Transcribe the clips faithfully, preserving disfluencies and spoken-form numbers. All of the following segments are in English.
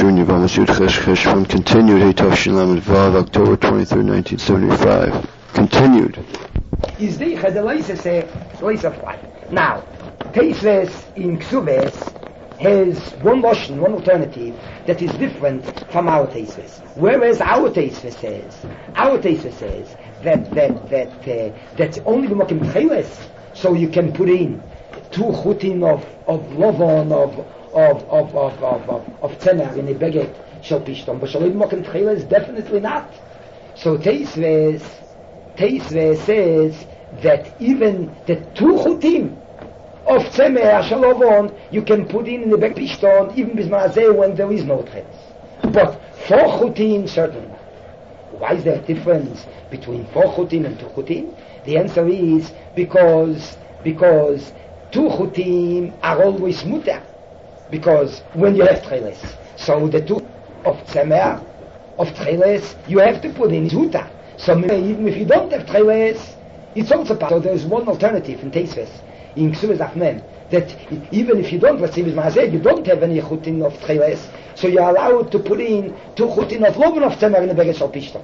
Shun Yavamas Yud Chesh Cheshvan continued. Hey Tavshin Lamed Vav, October twenty-third, nineteen seventy-five. Continued. Is the Chedelaisa say Leisa fly. Now, Teisves in Ksuves has one lotion, one alternative that is different from our Teisves. Whereas our Teisves says, our Teisves says that that that uh, that's only the Mokim Tcheles, so you can put in two chutin of of lovon of of of of of of, of tzemer in a beget shel pishton, but shel Mokim Tcheles definitely not. So Teisves Teisves says that even the two chutim of tzemer shel lovon you can put in in the beget pishton even bismazeh when there is no tcheles. But four chutim certainly not. Why is there a difference between four chutim and two chutim? The answer is because because two chutim are always mutter. Because when you have tcheles, so the two of tzemer, of tcheles, you have to put in zuta. So even if you don't have tcheles, it's also part. So there is one alternative in Teisves, in Ksuvas Afmem, that even if you don't, let's say with Maaseh, you don't have any chutin of tcheles, so you're allowed to put in two chutin of lovon of tzemer in the beget shel pishton.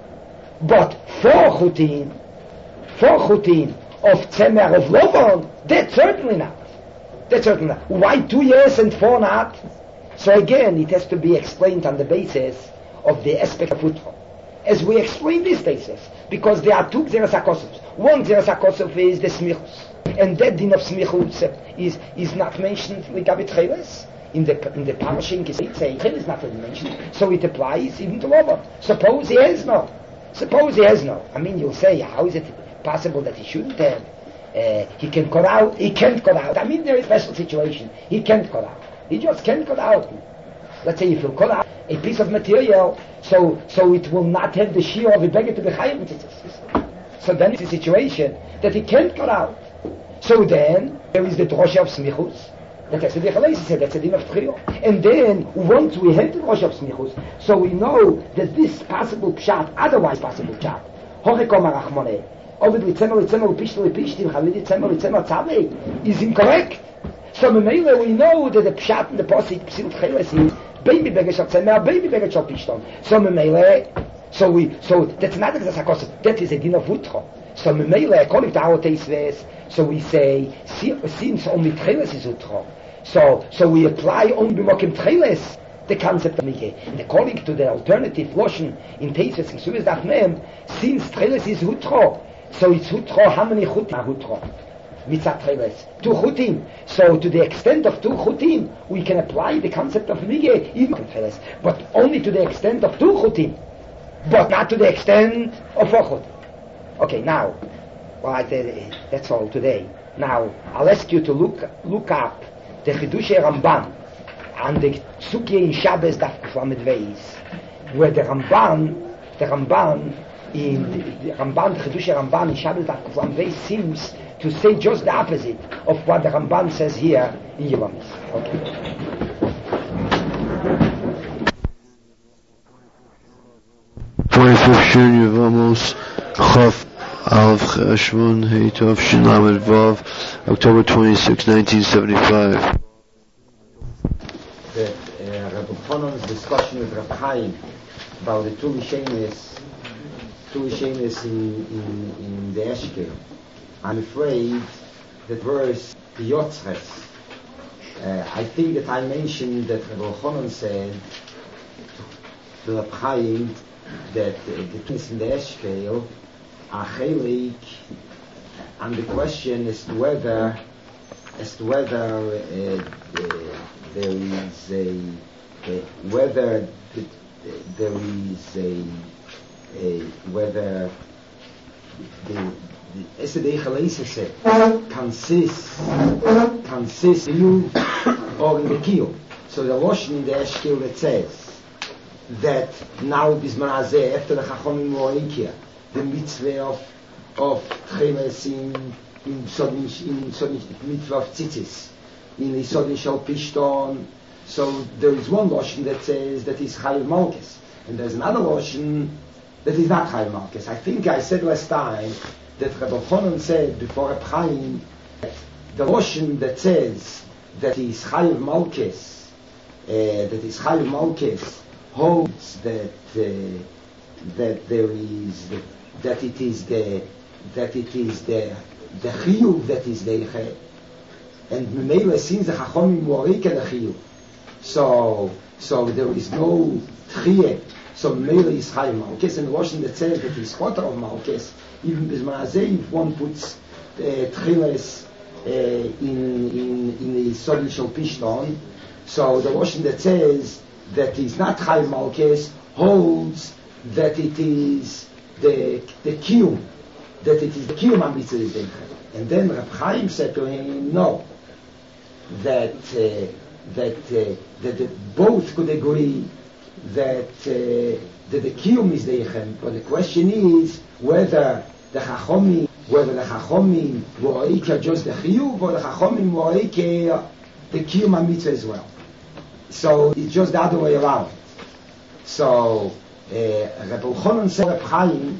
But four chutin, four chutin of tzemer of lovon, that's certainly not. That's certainly not. Why two years and four not? So again, it has to be explained on the basis of the aspect of Utro. As we explain this basis, because there are two Xeras HaKosovs. One Xeras HaKosov is the Smichus. And that din of Smichus is, is not mentioned with Gabi Tcheles. In the, in the Parashim, it's saying Tcheles is not mentioned. So it applies even to Lovon. Suppose he has no. Suppose he has no. I mean, you'll say, how is it possible that he shouldn't have? Uh, he can cut out, he can't cut out. I mean, there is a special situation. He can't cut out. He just can't cut out. Let's say if you cut out a piece of material, so so it will not have the shear of a beggar to be chayav. So then it's a situation that he can't cut out. So then there is the drosha of smichus. That's the Dechalais said, that's a din of tchiyah. And then once we have the drosha of smichus, so we know that this possible pshat, otherwise possible pshat, hochekom arachmoneh, Ovid litzemer litzemer upishti lipishti v'chavidi litzemer litzemer tzavei is incorrect. So memele we know that the pshat in the posik psil tcheles is baby beggar shel tzemer, baby beggar shel pishton. So memele, so we, so that's not the sakos. That is a din of utro. So memele, according to our Teisves, so we say since only tcheles is utro. So so we apply only b'mokim tcheles the concept of mige. And according to the alternative loshen in Teisves in Ksuvas Daf Mem, since tcheles is utro. So it's hutro, how many chutim are hutro? Mitzat tcheles. Two chutim. So to the extent of two chutim, we can apply the concept of mige, even tcheles. But only to the extent of two chutim. But not to the extent of four chutim. Okay, now, well, I said, that's all today. Now, I'll ask you to look look up the Chidushe Ramban and the Sukye in Shabbos Daf Kuflamed Veis, where the Ramban, the Ramban, in the Ramban, the Chidushe Ramban in Shabbos Daf Kuflamed Veis seems to say just the opposite of what the Ramban says here in Yevamos. Okay. twenty-fifth Shun Yevamos Chaf Alv Cheshvan Hey Tavshin Lamed Vav, October twenty-sixth, nineteen seventy-five. The uh, Rabbi Chonon's discussion with Rabbi Chaim about the two Mishenes, two Mishenes in, in, in the Eshkel. I'm afraid that verse, the Yotzres, uh, I think that I mentioned that Rabbi Chonon said to Rabbi Chaim that uh, the twins in the Eshkel are chelik, and the question is whether, as to whether uh, uh, there is a, uh, whether the, uh, there is a, a whether the the Esedei Chaleisese consists consists in you or in the kiyum. So the lotion in the Eshkil that says that now bismanazeh after the Chachomim Loikia, the mitzvah of of Tcheles in in Sodin in Sodin mitzvah of Tzitzis in the Sodin Shal Pishton. So there is one lotion that says that is Chayiv Malkes, and there's another lotion that is not Chayiv Malkes. I think I said last time that Rabbi Chonon said before Reb Chaim, the lotion that says that is Chayiv Malkes that is Chayiv Malkes holds that uh, that there is the, that it is the that it is the the Chiyuv that is Deiche, and Memele seems the Chachomim Warike the Chiyuv. So so there is no Tchiyeh. So Memele is Chayiv Malkes, and the Lashon that says that he's Choter of Malkes, even Bismanazeh, if one puts uh, Tchiles uh, in in in the Sodin Shel Pishton, so the Lashon that says that he's not Chayiv Malkes holds that it is the the Kiyum, that it is the Kiyum HaMitzvah is Deiche. And then Reb Chaim said to him, no, that uh, that uh, that the, both could agree that uh, that the Kiyum is Deichem, but the question is whether the Chachomim, whether the Chachomim were Eike just the Chiyuv, or the Chachomim were Eike the Kiyum HaMitzvah as well. So it's just the other way around. So uh, Reb Elchanan said Reb Chaim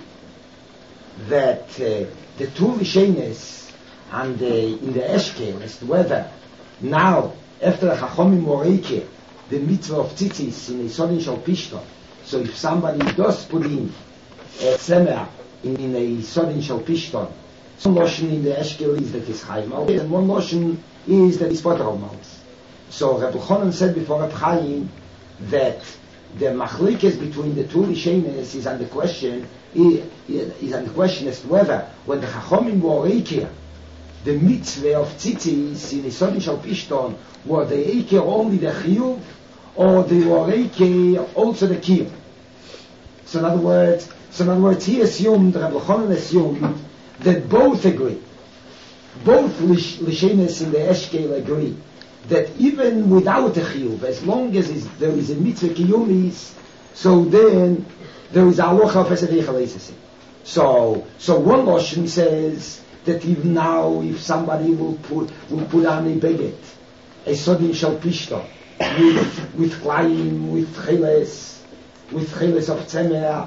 that uh, the two Rishenes and the, in the Eshke as to whether now after the Chachomim were Eike the mitzvah of tzitzis in a Sodin Shel Pishton. So if somebody does put in a tzemer in, in a Sodin Shel Pishton, some lotion in the Eshkel is that is Chayiv Malkes, and one lotion is that is Poter of Malkes. So Reb Elchanan said before Reb Chaim that the machlekes between the two Rishenes is on the question is, is on the question as to whether when the Chachomim were Eike the mitzvah of tzitzis in a Sodin Shel Pishton were the Eike only the Chiyuv, or they were Eike also the Kiyum. So in other words, so in other words, he assumed, Reb Elchanan assumed that both agree, both Lishenes in the Eshkel agree that even without a Chiyuv, as long as is, there is a mitzvah Kiyumis, so then there is a halacha of Esed Eichel. So, so one Lashon says that even now, if somebody will put will put on a beget, a Sodin Shel Pishton, with with Klayim, with Cheles, with Cheles of Tzemer,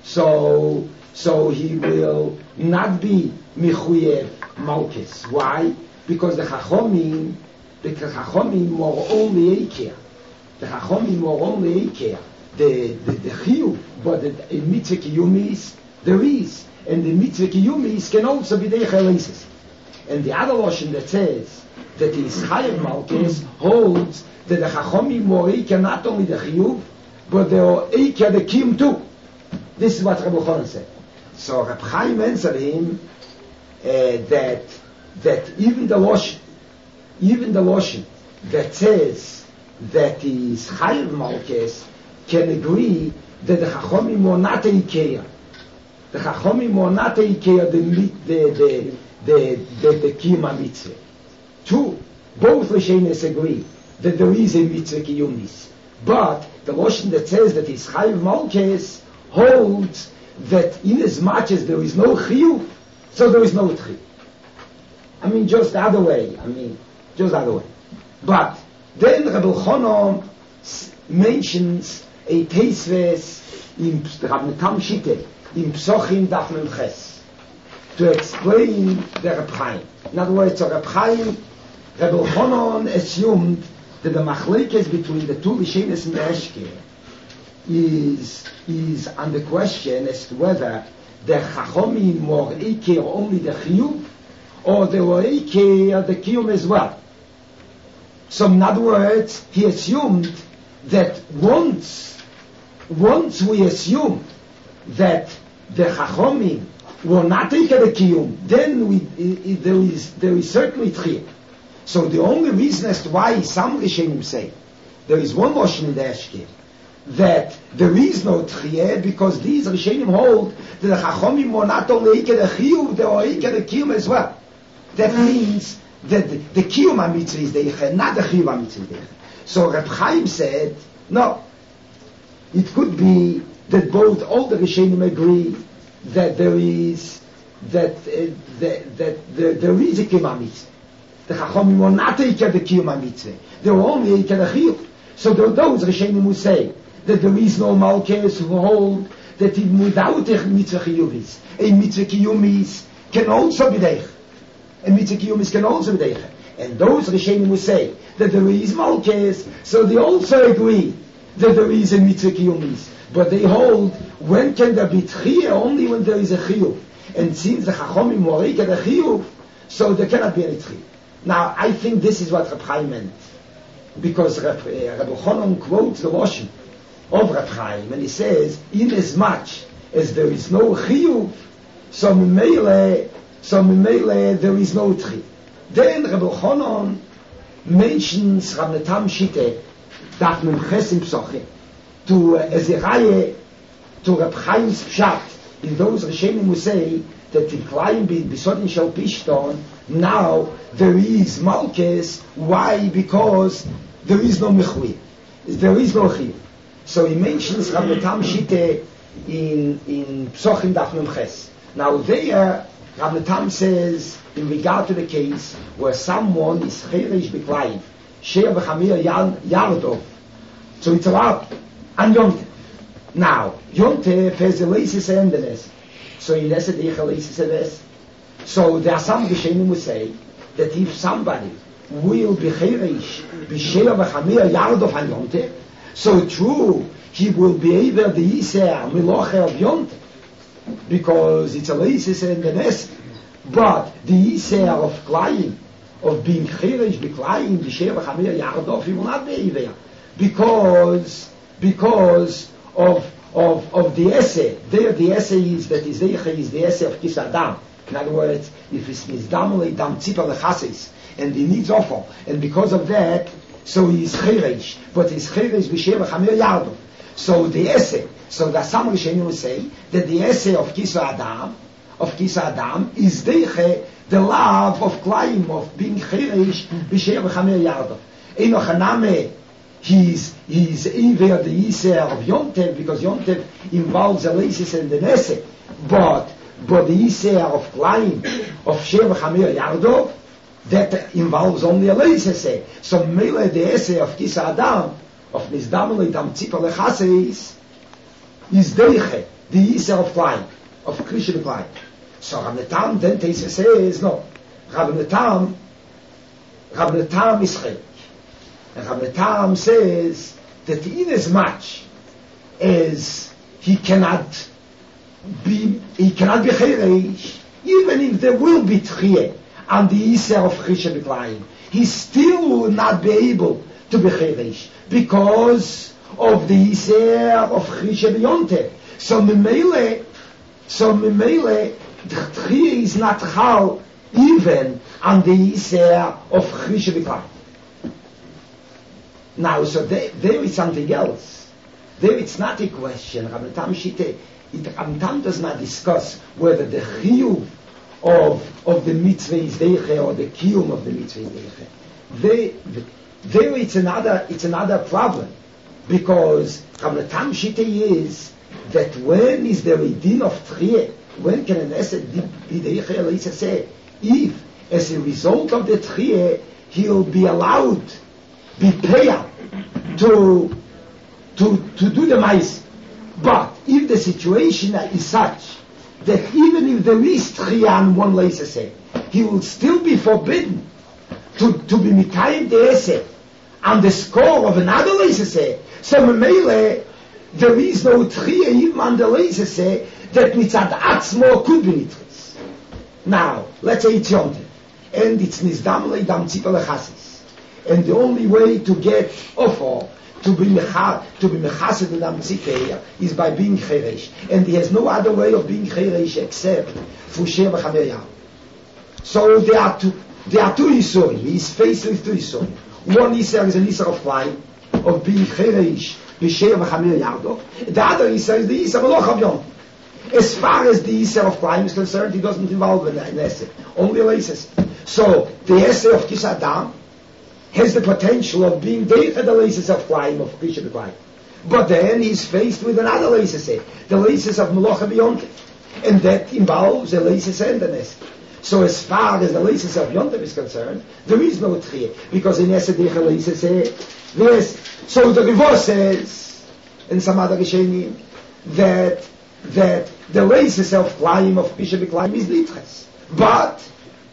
so so he will not be Mechuyev Malkes. Why? Because the Chachomim, the Chachomim were only Eikeh. The Chachomim were only Eikeh. The the the Chiyuv, but the mitzvah Kiyumis there is. And the mitzvah kiyumis can also be deichel. And the other Lashon that says that is Chayiv Malkes holds that the Chachomim were Eike not only the Chiyuv, but they were Eike the Kiyum too. This is what Reb Elchanan said. So Reb Chaim answered him uh, that that even the Lashon, even the Lashon that says that is Chayiv Malkes can agree that the Chachomim were not Eikeya. The Chachomim were not Eikeya the the the the the, the Kiyum HaMitzvah. Two, both Rishenes agree that there is a mitzvah Kiyumis, but the Lashon that says that is Chayiv Malkes holds that in as much as there is no Chiyuv, so there is no Tchiyuv. I mean, just the other way. I mean, just the other way. But then Reb Elchanan mentions a Teisves in Rab Tam Shite in Psochim Daf Mem Ches to explain the Reb Chaim. In other words, so Reb Chaim, Reb Elchanan assumed that the machlekes between the two Rishenes and the Eshke is is on the question as to whether the Chachomim were Eike only the Chiyuv, or they were Eike the Kiyum as well. So in other words, he assumed that once once we assume that the Chachomim were not Eike the Kiyum, then we, it, it, there is there is certainly Tchiyah. So the only reason as to why some Rishonim say there is one Lashon in the Eshke that there is no Tchiyah, because these Rishonim hold that the Chachomim were not only Eike the Chiyuv, they were Eike the Kiyum as well. That means that the, the Kiyum HaMitzvah is Deiche, not the Chiyuv HaMitzvah is Deiche. So Reb Chaim said, no, it could be that both all the Rishonim agree that there is that uh, that, that there, there is a Kiyum HaMitzvah. The Chachomim were not Eike the Kiyum HaMitzvah, they were only Eike the Chiyuv. So there are those Rishonim who say that there is no Malkes who hold that even without a mitzvah Chiyuvis, a mitzvah Kiyumis can also be Deich. A mitzvah Kiyumis can also be Deich. And those Rishonim will say that there is Malkes, so they also agree that there is a mitzvah kiyumis. But they hold, when can there be tchiyah? Only when there is a chiyuv. And since the Chachomim morik at a chiyuv, so there cannot be any tchiyah. Now, I think this is what Reb Chaim meant. Because Reb, uh, Reb Yochanan quotes the Lashon of Reb Chaim, and he says, in as much as there is no chiyuv, so memele, so memele, there is no tchiyah. Then Reb Yochanan mentions Rab Netam Shite, that Memches in Psoche, to uh, Eziraye, to Reb Chaim's Pshat, in those Rishonim who say that in Klein Bisodin Shel Pishton, now there is Malkes. Why? Because there is no Mechui. There is no Chiv. So he mentions Rab Netam Shite in, in Psochim Daf Memches. Now there, Rab Netam says, in regard to the case where someone is Cheresh B'Klayim, Sheir V'Chamir Yardov, so it's allowed, and Yontef. Now, Yontef has a Leisis Endenes, so he has a Leisis Endenes. So there are some Rishonim who say that if somebody will be Cheresh B'Sheir V'Chamir Yardov and Yontef, so true, he will be able to Yiseh Milocher of Yontef, because it's a Leisis Endenes. But the Yiseh of Klayim, of being Cheresh B'Klayim, B'Sheir V'Chamir Yardov, he will not be there. Because, because of, of, of the essay. There the essay is that is is the essay of Kis Adam. In other words, if it's Nizdam Dam Tzipah Lechasis, and he needs awful, and because of that, so he is Cheresh, but he's Cheresh B'Sheir V'Chamir Yardov. So the essay, so that some Rishonim will say that the essay of Kis Adam, of Kis Adam, is Deiche, the love of Klayim, of being Cheresh B'Sheir V'Chamir Yardov. Eino Chaname, he's, he's either the Yiseh of Yontef, because Yontef involves a Leisis and the Neseh, but, but the Yiseh of Klayim, of Sheir V'Chamir Yardov, that involves only a Leisis. So Mele the essay of Kis Adam, of Nizdam Leidam Tzipah Lechaseis, is Deiche, the Yiseh of Klayim, of Krishna Klayim. So Rab Netam then Teisa says, no, Rab Netam, Rab Netam is Chayk. And Rab Netam says that in as much as he cannot be, he cannot be Cheresh, even if there will be Tchiyeh and the Yiseh of Krishna Klayim, he still will not be able to be Cheresh because of the Yiseh of Krishna Yonteh. So Memele, so Memele, the Tchiyah is not Chal even on the Yiseh of Krishna Klayim. Now, so there, there is something else. There it's not a question. Rab Netam Shite, Rab Netam does not discuss whether the chiyuv of, of the mitzvah is deiche or the kiyum of the mitzvah is deiche. There, there it's another, it's another problem. Because Rab Netam Shite is that when is there a din of tchiyah? When can an esed be deiche? Let's say, if as a result of the tchiyah, he'll be allowed be prayer to to to do the mais. But if the situation is such that even if there is tchiyah one laser say, he will still be forbidden to, to be mikayim the essay on the score of another laser say. So memele there is no tchiyah even on the laser say that mitzad atzmo could be nitris. Now let's say it's yontif and it's nizdam leidam tzipah lechasis. And the only way to get offer, to be mecha, to be mechased in Am Tzipah is by being cheresh. And he has no other way of being cheresh except for Sheir V'Chamir Yardov. So there are two, there are two Yisurim. He is faced with two Yisurim. One Yisur is an Yisur of Klayim, of being cheresh, Sheir V'Chamir Yardov. The other Yisur is the Yisur of Loch Avyon. As far as the Yisur of Klayim is concerned, he doesn't involve an essay, only a laces. So the essay of Kis Adam has the potential of being deicha the laces of Klayim, of Krishna Klayim. But then he's faced with another laces, the laces of Melocha B'Yontef. And that involves a laces and the nest. So as far as the laces of Yontef is concerned, there is no tchiyah, because in Esed deicha laces, yes. So the Rivo says, and some other Rishonim, that, that the laces of Klayim, of Krishna Klayim is litches. But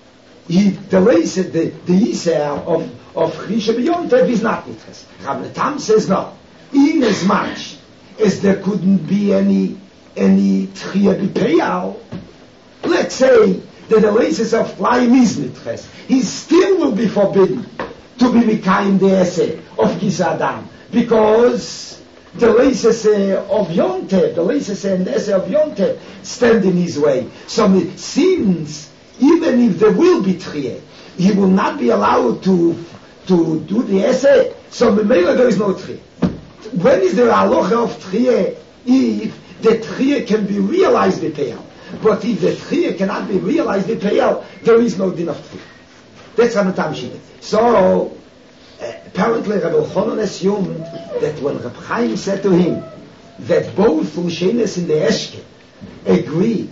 he delays it, the, the Yisrael of, of Chisha B'Yontev is not Nitches. Rav Natam says no. In as much as there couldn't be any, any Tchiyah B'Peyal, let's say that the laces of flying is Nitches, he still will be forbidden to be Mikayim the essay of Kisa Adam, because the laces uh, of Yontev, the laces and the essay of Yontev stand in his way. So it seems, even if there will be Tchiyah, he will not be allowed to to do the essay, so Memela there is no Tchiyah. When is there a halacha of Tchiyah? If the Tchiyah can be realized by Peyal. But if the Tchiyah cannot be realized by Peyal, there is no din of Tchiyah. That's Rav Natam Shita. So, uh, apparently Rabbi Elchanan assumed that when Reb Chaim said to him that both Lushenes in the Eshke agree,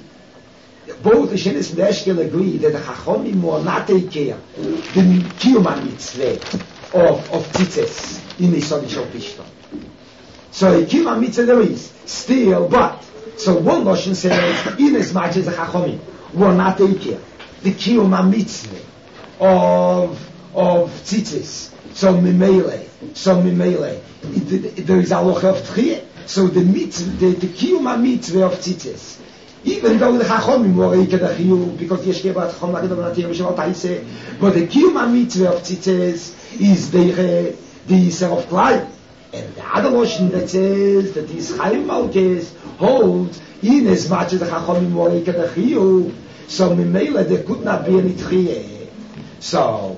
both Lushenes in the Eshke agree that the Chachomim will not take care the Kiyum Mitzvah of, of Tzitzes in the Yisod Shal Pishton. So a Kiyum Mitzvah there is, still, but, so one Lashon says, in as much as the Chachomim will not take care the Kiyum Mitzvah of of tzitzis, so mimele, so mimele, there is a loch of tchiyah, so the mitzvah, the, the kiyum mitzvah of tzitzis, even though the chachomim were eiked a chiyuv, because yeshke bat chachom lagid avanatim mishaval taise, but the kiyum mitzvah of tzitzis is the the yisar of klai, and the other lotion that says that these chayim malkes hold in as much as the chachomim were eiked a chiyuv, so mimele there could not be any tchiyah. So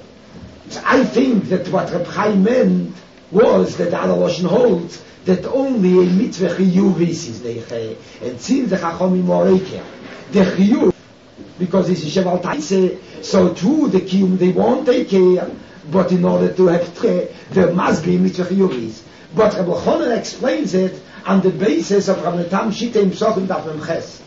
I think that what Reb Chaim meant was that the other Lashon holds that only a mitzvah chiyuv is the and since the Chachomim Moreikeh, the chiyuv, because it's Sheval Taise, so too the kiyum they won't take care, but in order to have tre, there must be mitzvah chiyuv. But Reb Elchanan explains it on the basis of Rav Natam Shita in Psochim Daf Mem Ches.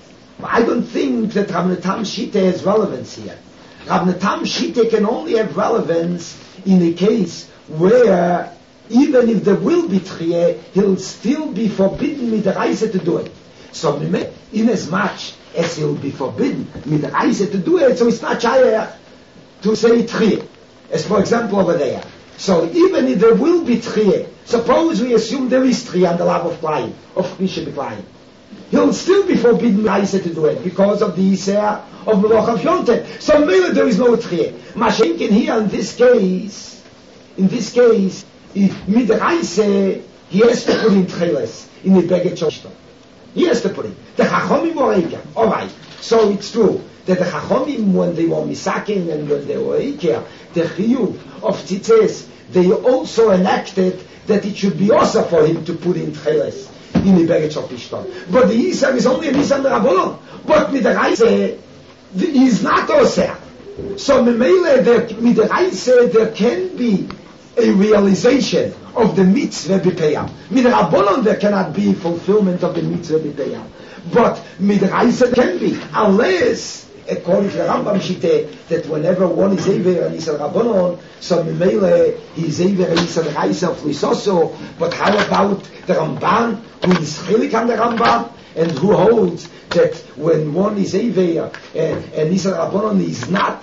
I don't think that Rav Natam Shita has relevance here. Rav Natam Shita can only have relevance in a case where even if there will be Tchiyah, he'll still be forbidden Midraisa to do it. So in as much as he'll be forbidden Midraisa to do it, so it's not Shayach to say Tchiyah. As for example over there. So even if there will be Tchiyah, suppose we assume there is Tchiyah on the love of Klayim, of Chmisha B'Klayim, he'll still be forbidden Midraisa to do it because of the Yisrael of Melach of Yontet. So maybe there is no Tchiyah. Mashenkin here in this case, in this case, if Midraisa, he has to put in Tchilas, in the Beged Shoshton. He has to put in. The Chachomim Oreika. Alright. So it's true that the Chachomim, when they were Misakin and when they were Oreika, the Chiyuv of Tzitzes, they also enacted that it should be also for him to put in Tchilas in the Beged Shoshton. But the Yisrael is only a Nisan Rabbanon. But Midraisa, he is not Oseh. So Memele, Midraisa, there can be a realization of the mitzvah b'peyam. Midrabanon there cannot be fulfillment of the mitzvah b'peyam. But midraisa can be, unless, according to the Rambam Shite, that whenever one is Eiver and Yisrael Rabbanon, so Memele, he is Eiver and Yisrael Raisa of Lisoso. But how about the Ramban, who is Chilik on the Rambam, and who holds that when one is Eiver and, and Yisrael Rabbanon is not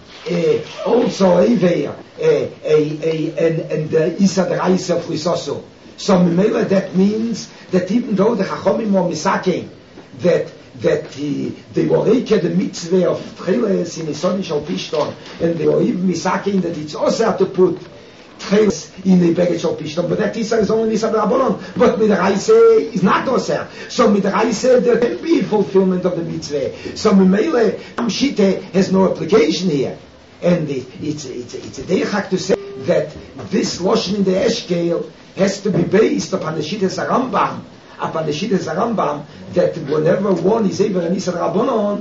Uh, also Eiver, uh, a, a, and, and the Isad Reis of Lisoso. So Memela, that means that even though the Chachomim were Misaking, that that he, they were Reike the mitzvah of Tchilas in Yisod Shal Pishton, and they were even Misaking that it's also to put Tchilas in the Beged Shal Pishton, but that Isad is only Isad Rabbanon, but with the Reise is not also. So with the Reise there can be fulfillment of the mitzvah. So Memela, Amshite has no application here. And it, it's, it's, it's a deichak to say that this Loshen in the Eshkel has to be based upon the Shittas Rambam, upon the Shittas Rambam, that whenever one is Eiver and Yisrael Rabbanon,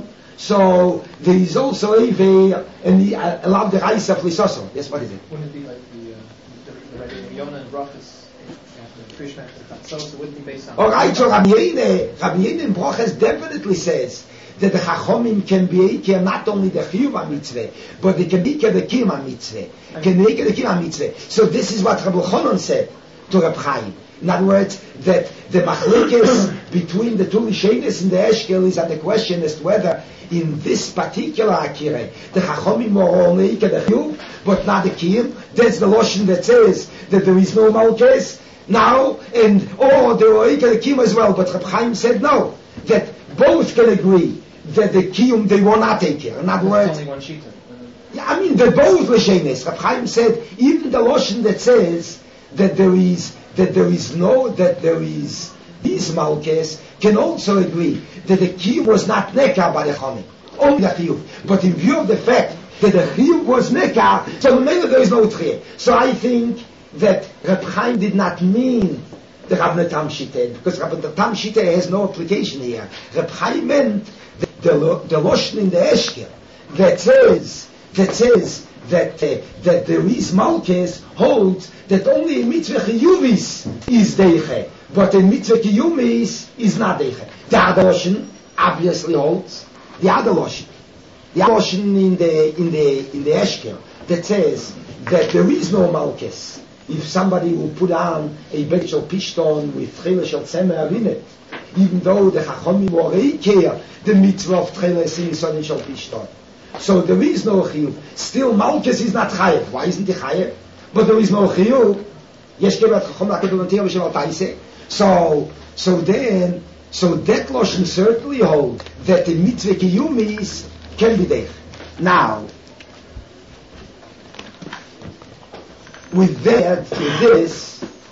so there is also Eiver and the allowed the Reis of Lisoso. Yes, what is it? Wouldn't it be like the uh, the, the, the Yonah and Brachas after Krishna after the so it wouldn't be based on. All right, so Rabbi Yene, Rabbi Yene in Brachas definitely says that the Chachomim can be Eikeh not only the Chiyuv mitzvah, but they can be Eikeh the Kiyum mitzvah. Can be Eikeh the Kiyum mitzvah. So this is what Rabbi Elchanan said to Reb Chaim, In other words, that the machlekes between the two Lishenis and the Eshkel is at the question as to whether in this particular Akira, the Chachomim were only the Chiyuv, but not the Kiyum. That's the Loshen that says that there is no Malkes now, and oh, there were the Kiyum as well, but Reb Chaim said no, that both can agree that the Kiyum they will not take care. In other words, only one Shita. yeah, I mean, they're both Lishenis. Reb Chaim said, even the Loshen that says that there is, that there is no, that there is these Malkes, can also agree that the Kiyum was not Nekar by the Chomim, only the Chiyuv. But in view of the fact that the Chiyuv was Nekar, so maybe there is no Tchiyah. So I think that Reb Chaim did not mean the Rabbeinu Tam Shiteh, because Rabbeinu Tam Shiteh has no application here. Reb Chaim meant the, the, the Loshen in the Eshker that says, that says that, uh, that there is Malkes holds that only in Mitzvah Chiyuvis is Deiche, but in Mitzvah Kiyumis is not Deiche. The other Loshen obviously holds the other Loshen. The other Loshen in the, in the, in the Eshker that says that there is no Malkes. If somebody will put on a Beged Shel Pishton with Tchila Shel Tzemer in it, even though the Chachomim were Reikir, the mitzvah of Tchila is in Yisodin Shel Pishton. So there is no Chiyuv. Still Malkes is not Chayev. Why isn't he Chayev? But there is no Chiyuv. Yesh Kevat Chachom Lakedol Antiyah V'Shel Taiseh. So, so then, so that Loshen certainly holds that the mitzvah Kiyumis can be there. Now, with that, with this,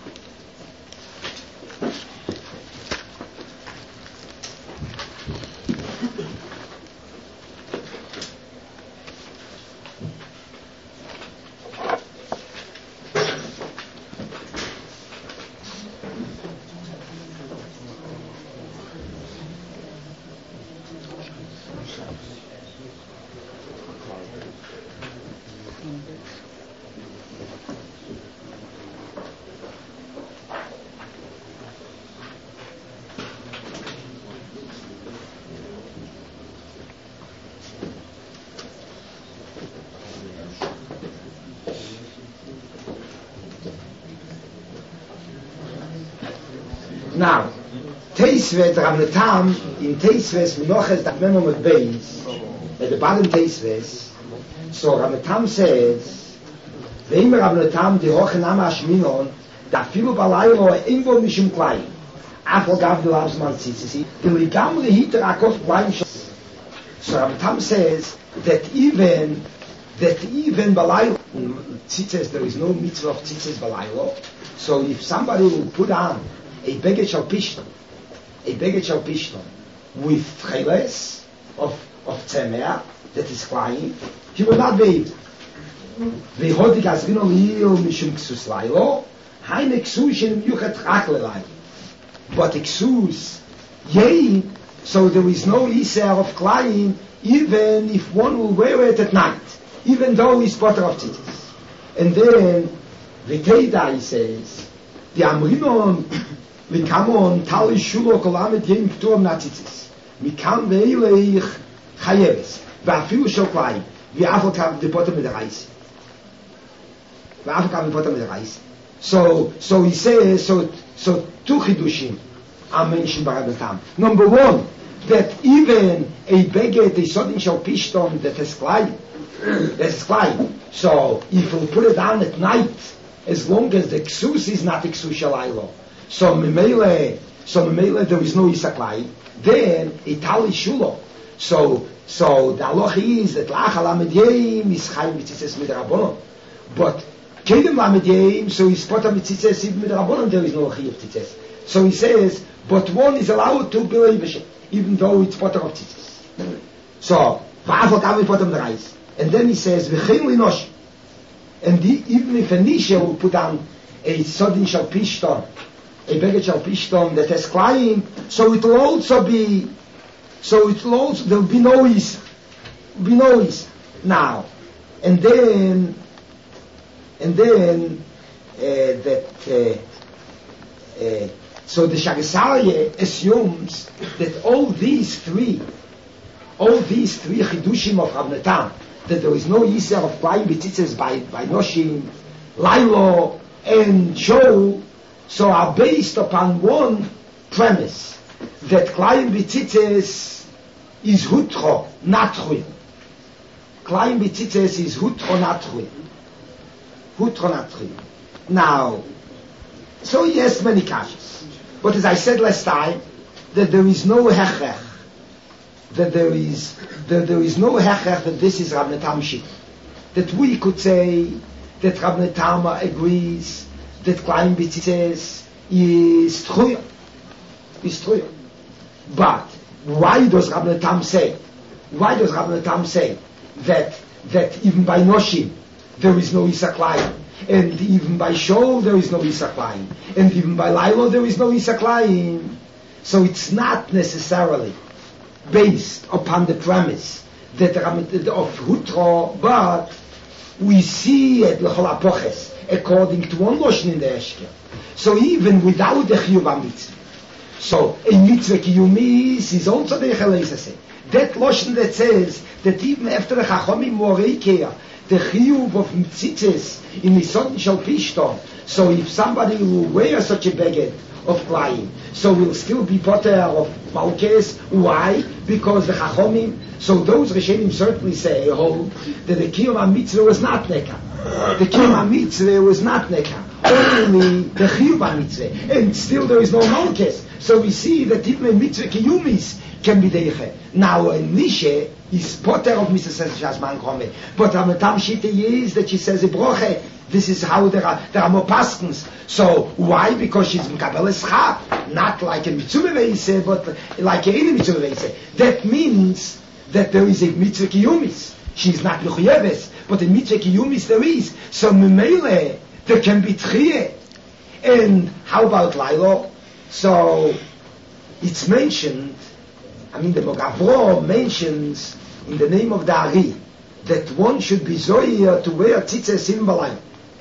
now, Teisvet, Rabbeinu Tam, in Teisves, Menoches, that memo with base, at the bottom Teisves, so Rabbeinu Tam says, Ve'im Rabbeinu Tam, di hoche nama Ashminon, da filu balaylo, invo mishum klein, afo gav du labs man tzitzisi, ili gamri hiter akot klein shos. So Rabbeinu Tam says, that even, that even balaylo, tzitzis, there is no mitzvah of tzitzis balaylo, so if somebody will put on a Beged Shel Pishton, a Beged Shel Pishton with Tcheles of, of Tzemer, that is flying, he will not be able. Ve'hodik azrino li'il mishum ksus lailo, haine ksus shenim yuchat chak lelailo. But ksus, yei, so there is no Isser of Klein, even if one will wear it at night, even though he's potter of tzitzis. And then, V'teida, he says, the Amrinon, Vikamon tali shulo kolamet yem ptuam natzitzis. Mikam ve'eleich chayeves. Ve'afilu shel klai. Ve'afal kav de potam de reis. Ve'afal kav de potam de reis. So, so he says, so, so two chidushim are mentioned by Rabbeinu Tam. Number one, that even a beged, a sodin shel pishton that has klai, that has klai. So, if you put it on at night, as long as the ksus is not the ksus shel aylo, so memele, so memele there is no isaklai, then itali shulo. So, so the halacha is that lachal amedyeim is chayim mitzitzes midrabanon, but kedem amedyeim, so he's potter mitzitzes even midrabanon, there is no chiyuv tzitzes. So he says, but one is allowed to believe it, even though it's potter of tzitzes. So va'afal kavi potter m'derais, and then he says v'chein linosh, and the, even if a nisha will put on a sodin shel pishton, a beged shel pishton that has klai, so it will also be, so it will also, there will be no is, be no is. Now, and then, and then, uh, that, uh, uh, so the Shagasarya assumes that all these three, all these three chidushim of Rabbeinu Tam, that there is no Yisr of klai b'tzitzes by, by Noshim, Lailo, and Show, so are based upon one premise, that Klein B'tzitzes is Hutro, not Chuy. Klein B'tzitzes is Hutro, not Chuy. Hutro, not Chuy. Now, so he asked many kashas. But as I said last time, that there is no hechech, that there is, that there is no hechech that this is Rav Netam Shit. That we could say that Rav Netama agrees that Klein B'tzitzes is Truya. Is Truya. But why does Rav Netam say? Why does Rav Netam say that that even by Noshim there is no Isa Klein, and even by Shol there is no Isa Klein, and even by Lailo there is no Isa Klein? So it's not necessarily based upon the premise that of Hutro, but we see it L'chol Apoches according to one Loshen in the Eshker. So even without the Chiyuv HaMitzvah, so a Mitzvah Kiyumis is also the Echelesase. That Loshen that says that even after the Chachomim Moreikea, the Chiyuv of Mitzitzes in the Sodin Shal Pishton, so if somebody will wear such a beged of Klein, so will still be potter of Malkes. Why? Because the Chachomim, so those Rishonim certainly say, hold, that the Kiyum HaMitzvah was not Neka. The Kiyum HaMitzvah was not Neka. Only the Chiyuv HaMitzvah. And still there is no Malkes. So we see that even a Mitzvah Kiyumis can be Deiche. Now a Nishe is potter of Mitzvah Shazman Kome. But Ramatam Shite is that she says a Broche. This is how there are, there are more paskins. So why? Because she's Mekabeles Chab, not like a Mitzvah Veise, but like a Mitzvah Veise. That means that there is a Mitzvah Kiyumis. She's not Mechuyeves, but in Mitzvah Kiyumis there is. So Memele, there can be Tchiyeh. And how about Lailo? So it's mentioned, I mean the Mogavro mentions in the name of the Ari that one should be Zoyer to wear tzitzes in Balayim.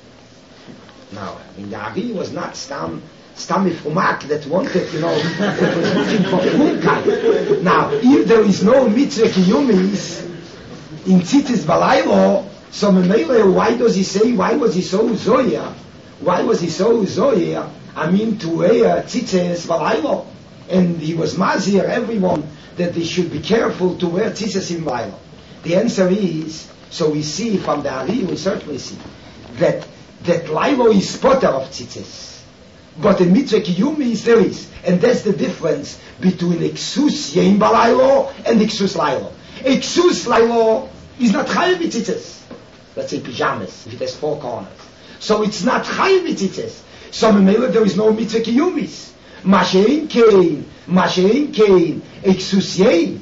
Now, I mean the Ari was not Stam Stam Ifumak that wanted, you know, that was looking for Kumkai. Now, if there is no Mitzvah Kiyumis in tzitzes Balaylo, so Memele, why does he say, why was he so Zoyer? Why was he so Zoyer? I mean to wear tzitzes Balaylo. And he was mazir everyone that they should be careful to wear tzitzes in Balaylo. The answer is, so we see from the Ari, we certainly see that that Lailo is potter of tzitzes, but in Mitzvah Kiyumis there is, and that's the difference between Eksus Yein Balaylo and Eksus Lailo. Eksus Lailo is not chayiv tzitzes. Let's say pajamas, if it has four corners. So it's not chayiv tzitzes. So Memele there is no Mitzvah Kiyumis. Mashein Kein, Mashein Kein, Eksus Yein.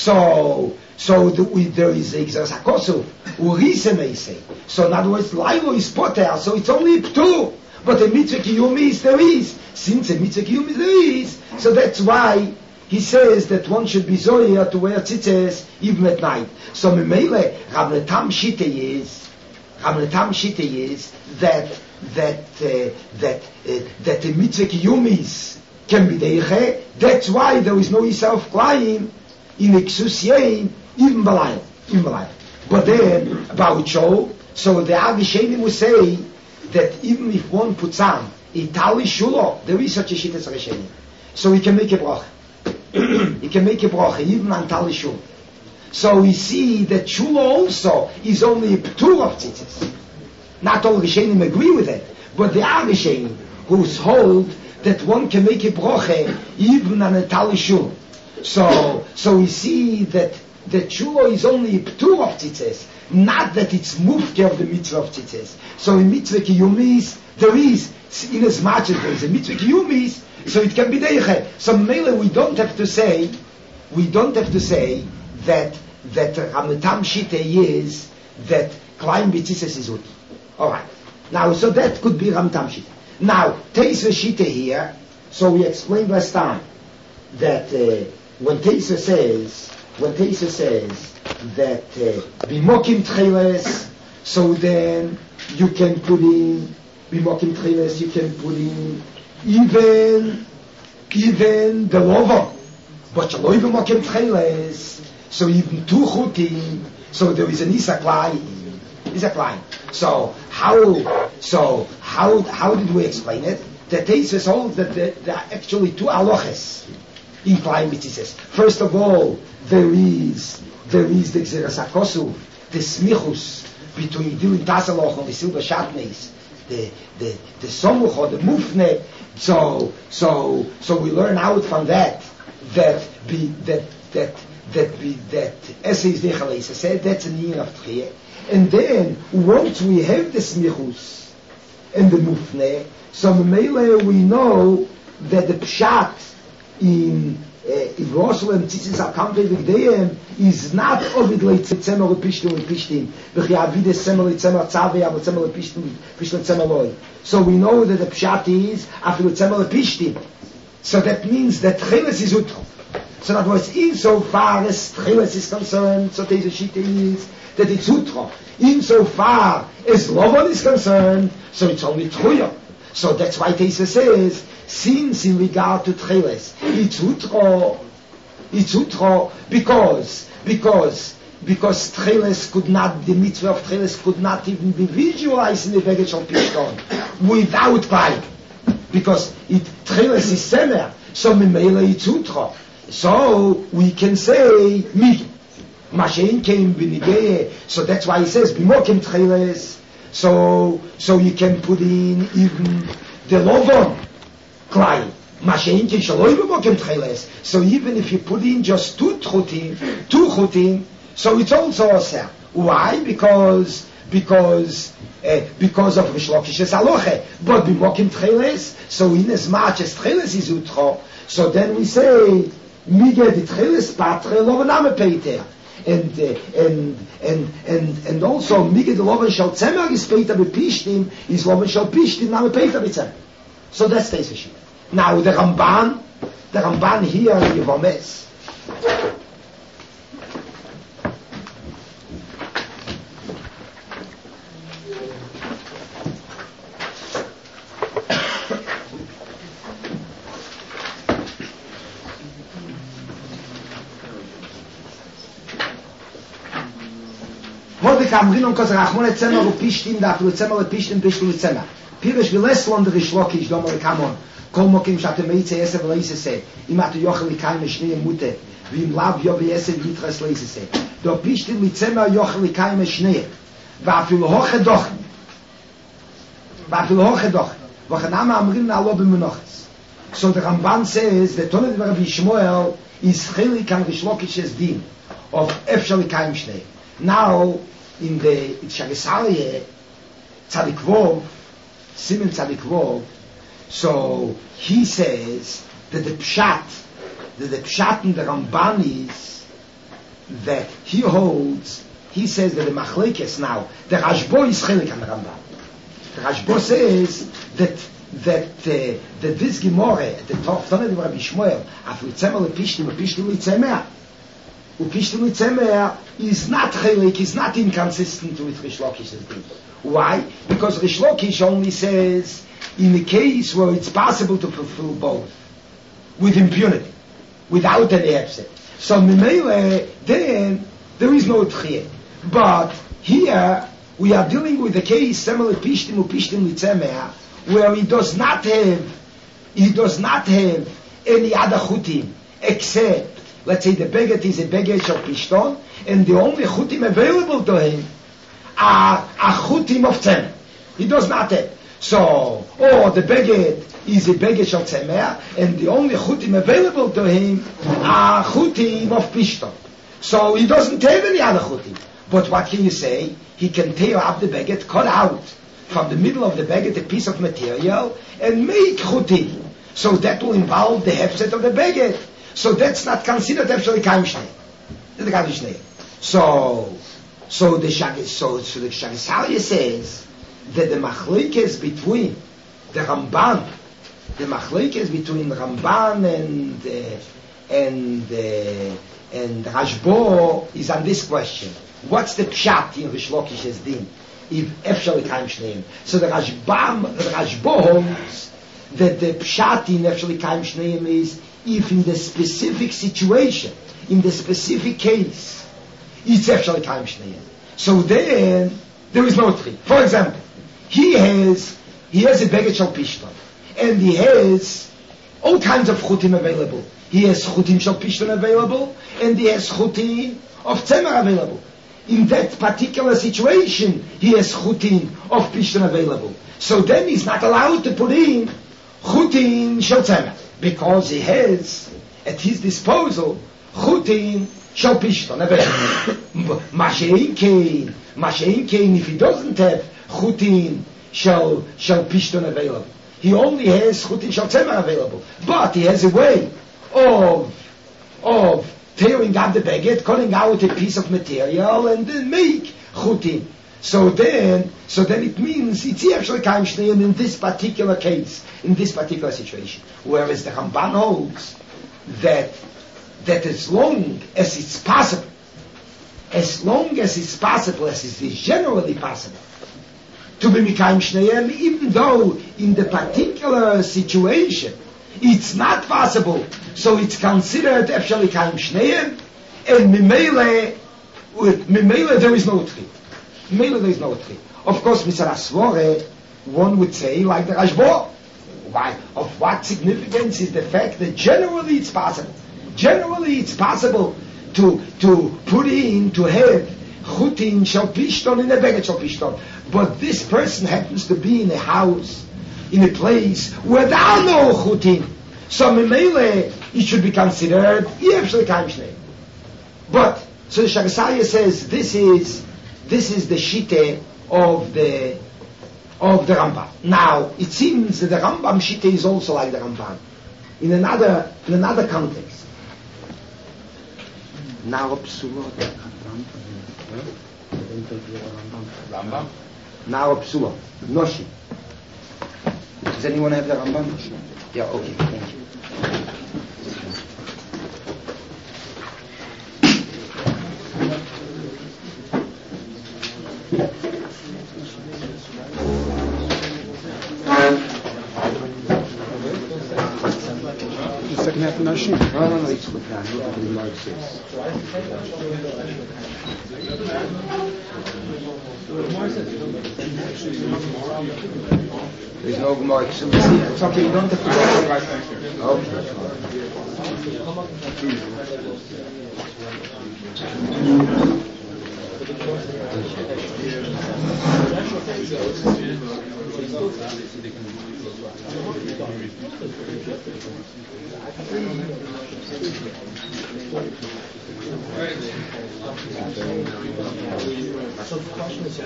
So So the, we, there is Exas HaKosuf, Urise Meise. So in other words, Lailo is poter, so it's only P'tur. But a Mitzvah Kiyumis there is. Since a Mitzvah Kiyumis there is, so that's why he says that one should be Zoyer to wear tzitzes even at night. So Memele, Rav Netam Shite is, Rav Netam Shite is that, that, uh, that, uh, that the Mitzvah Kiyumis can be Deiche. That's why there is no Isa of Klayim in Eksus Yein, even Balayim, even Balayim. But then, about Shol, so the Avishenim will say that even if one puts on a Tali Shulo, there is such a shit as Rishenim. So he can make a broch. He can make a broch, even on Tali Shulo. So we see that Shulo also is only a P'tur of Tzitzis. Not all Rishenim agree with it, but there are Rishenim who hold that one can make a broche even on a Tali Shulo. So, so we see that the Shulo is only a P'tur of Tzitzes, not that it's Mufke of the Mitzvah of Tzitzes. So in Mitzvah Kiyumis, there is, in as much as there is a Mitzvah Kiyumis, so it can be Deiche. So Mele, we don't have to say, we don't have to say that, that Ramatam Shite is, that Klein B'tzitzes is Ut. Alright. Now, so that could be Ramatam Shite. Now, Teisva Shite here, so we explained last time, that uh, when Teisva says, when Teisva says that bimokim uh, tcheles, so then you can put in bimokim tcheles, you can put in even even the lover, but shaloi bimokim tcheles, so even two chutim, so there is an isaklai, isaklai. So how so how how did we explain it? the Teisus holds that there, there are actually two halachas in Klein Mitzvahs. First of all, there is there is the Gzeras HaKosuv, the smichus between doing Tasaloch and the Silva Shatnes, the the the Somuch or the Mufne. So so so we learn out from that that be that that that be that essays Dechalei said that's an year of Tchiyah. And then once we have the smichus and the Mufne, so Mele we know that the Pshat in in Jerusalem Tzitzis HaKampe V'Gdeim is not Ovid Leitzemer Lepishtim Lepishtim V'Chiavid Semer Leitzemer Tzavei Avo Tzemer Lepishtim Pishtim Tzemer Loi. So we know that the Pshat is Afilu Tzemer Lepishtim. So that means that Tchilas is Utro. So that was insofar as Tchilas is concerned, so this shit is that it's Utro. Insofar as Lovon is concerned, so it's only Truya. So that's why Teisa says, since in regard to Tchilas, it's Utro, it's Utro, because, because, because Tchilas could not, the mitzvah of Tchilas could not even be visualized in the Vegech of Pishton without Klein. Because it, Tchilas is Semer, so Mimele it's Utro. So we can say, Mi, Mashen came Binigeh, so that's why he says, Bimokim Tchilas. So, so you can put in even the Lovon Klein. Mashen can Shaloi Bimokim Tchilas. So even if you put in just two Chutim, two Chutim, so it's also a ser. Why? Because, because, uh, because of Rish Lakish's Aloche. But Bimokim Tchilas, so in as much as Tchilas is Utro, so then we say, Mige the Tchilas Patre Lovoname Peter. And, uh, and, and, and, and also, Mige the Loven Shal Tzemer is Peter Bepishtim, is Loven Shal Pishtim, Name Peter B'Tzemer. So that's the issue. Now, the Ramban, the Ramban here in Yevomes, Kamrin und Kozer Achmon Etzemer und Pishtim, da Afilu Etzemer und Pishtim, Pishtim Etzemer. Pirish Vilesslon der Rish Lakish, Domer Kamon, Kol Mokim Shate Meitze Eser V'Leise Se, Im Atu Yochel Likay Meshnei Mute, V'Im Lav Yovi Eser Yitras Leise Se. Do Pishtim Etzemer Yochel Likay Meshnei, V'Afilu Hoche Dochen, V'Afilu Hoche Dochen, V'Chanama Amrin Alo B'Menoches. So the Ramban says, the Toned Rabbi Shmuel is Chelik and Rish Lakish's din, of Efshel Likay Meshnei. Now, in the Shagesaliye Tzadik Vov, Simon Tzadik Vov, so he says that the Pshat, that the Pshat in the Ramban is that he holds, he says that the Machlekes now, the Rashbo is Chelik on the Ramban. The Rashbo says that that uh, that this Gemara at the top, Tanei of Rabbi Shmuel, Afilu Tzemer Lepishtim, Lepishtim Litzemer, Upishtim Litzemer is not chelik, is not inconsistent with Rish Lakish's din. Why? Because Rish Lakish only says in the case where it's possible to fulfill both with impunity, without any upset. So Mimele, then there is no tchiyah. But here we are dealing with the case similar Pishtim Upishtim Litzemer, where he does not have, he does not have any other chutim except, let's say the beget is a beget of Pishton, and the only chutim available to him are a chutim of Tzemer. He does not have. So, or the beget is a beget of Tzemer, and the only chutim available to him are chutim of Pishton. So he doesn't have any other chutim. But what can you say? He can tear up the beget, cut out from the middle of the beget a piece of material, and make chutim. So that will involve the hefset of the beget. So that's not considered actually Kaim Shnei. The Kaim Shnei. So, so the Shag, so, so the Shagesaliya says that the machlekes between the Ramban, the machlekes between the Ramban and uh, and uh, and Rashbo is on this question: what's the pshat in Rish Lakish's din? If Efshali Kaim Shnei. So the Rashbam, the Rashbo holds that the pshat in Efshali Kaim Shnei is if in the specific situation, in the specific case, it's actually Kaim Shnei. So then, there is no tree. For example, he has, he has a beget shal Pishton, and he has all kinds of chutim available. He has chutim shel pishton available, and he has chutim of tzemer available. In that particular situation, he has chutim of pishton available. So then he's not allowed to put in chutim shel tzemer, because he has at his disposal chutim shel pishton available. Mashein kein, mashein kein, if he doesn't have chutim shel shel pishton available, he only has chutim shel tzemer available. But he has a way of of tearing up the baguette, cutting out a piece of material, and then make chutim. So then, so then it means it's actually kaim shnei in this particular case, in this particular situation. Whereas the Ramban holds that that as long as it's possible, as long as it's possible, as it is generally possible, to be mikayim shneihem, even though in the particular situation it's not possible, so it's considered efshar mikayim shneihem, and mimele, with mimele there is no tri. Mimele there is no tri. Of course, Mister Asvore, one would say like the Rashba. Why? Of what significance is the fact that generally it's possible? Generally it's possible to to put in, to have chutin shel pishton in a beged shel pishton. But this person happens to be in a house, in a place where there are no chutin. So memele, it should be considered yevshel kaim shnei. But so the Shagasaya says this is this is the shite of the of the Rambam. Now it seems that the Rambam shite is also like the Rambam in another in another context. Now Psula. Rambam? Now Psula. Noshi. Does anyone have the Rambam? Yeah, okay, thank you. The second half of Nashim. No, no, no, it's good now. Look at the Gemara says. There's no Gemara. It's okay, you don't have to go. So the question is,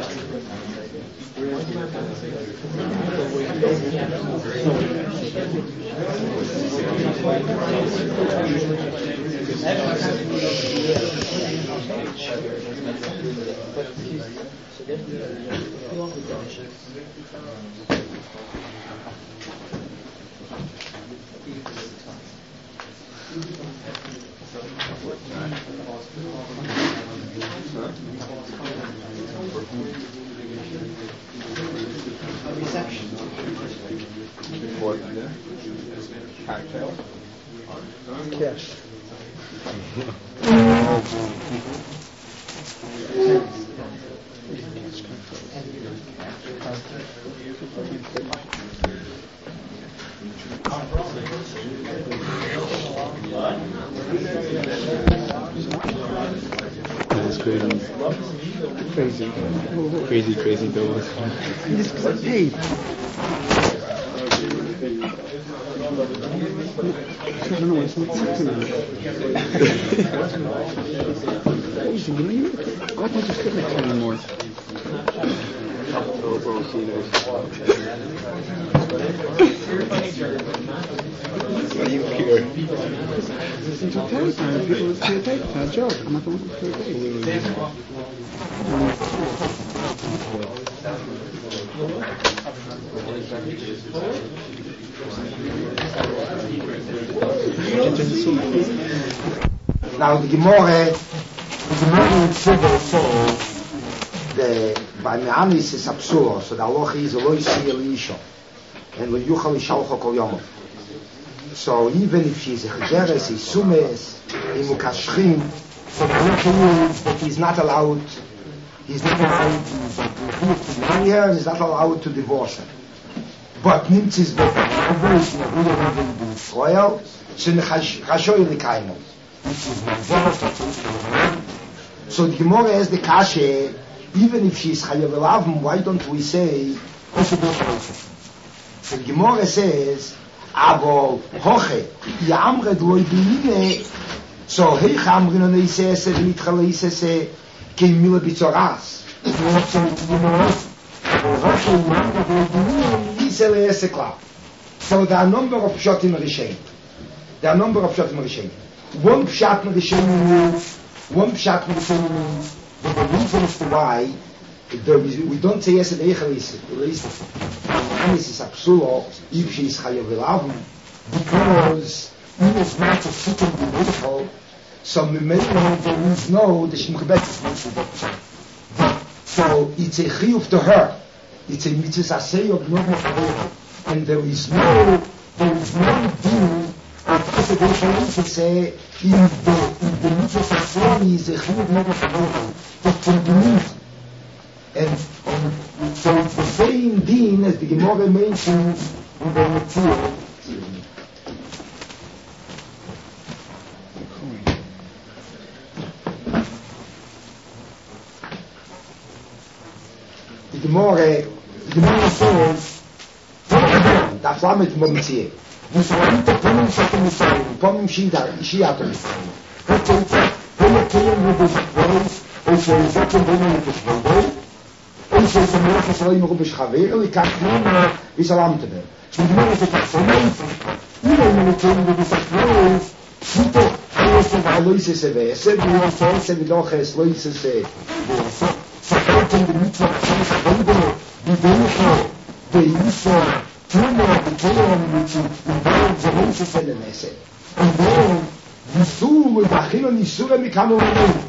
Cash. That's crazy. Crazy. Crazy, crazy dollars. This is paid. I don't know, it's not sexy. Crazy, you know, you God knows just couldn't have anymore. Are you pure? Listen to tape, man. People listen to your tape. It's not a joke. I'm not the one who listens to your tape. Now the Gemara, the Gemara in Tzibur says the by Me'anis is absurd, so the halacha is lo yisrael isha and lo yuchal ishalcha kol yom. So even if she's a chejeres, he's sumes, he's mukashchim, so the halacha is that he's not allowed, he's not allowed to marry her, and he's not allowed to divorce her. but nimmt es bei Farbe, ist noch wieder in den Feuer, sind Chashoi Likaimo. So the Gemara has the Kashe, even if she is Chayav Elavim, why don't we say, so the Gemara says, Abo Hoche, Yamred Loi B'Yine, so Heich Amrin on Eisese, V'Nitchal Eisese, Kein Mila B'Tzoras. So there are a number of Pshatim Rishain. There are a number of Pshatim Rishain. One Pshat Rishain means, one Pshat Rishain means, but the reason as to why there is, we don't say yes and Eichel is This is Apsulo, if she is Chayav Elavim, because in as much as she can be beautiful, so we may know there is no, the Shemchbet is not so So it's a chiyuv to her. It's a mitzvah asay of no more. And there is no, there is no din of Kesedei to say if the, if the mitzvah asay is a chiyuv no more. That can be moved. And, and so it's the same din as the Gemara mentions in the Mitzvah. The Gemara, the Gemara says, that's why I'm going to say it. You say, I'm going to tell you something to say. Pomim Shida, she out of it. But you say, when you came with this voice, and so you said, when you with this voice, and so you said, when you said, when you with this chaver, and you can't do more, is a lamb to them. So the Gemara says, that's amazing. Even when you came with this voice, she took, I was saying, I loise se vese, we were saying, se vidoches, loise se vese. Supporting the mitzvah of Hashem Shabbat, the Deicho, the Yisro, Tuma, the Keyon, which involves the Moses and the Nese. And then, Yisur, with Achilon, Yisur, and Mikamo,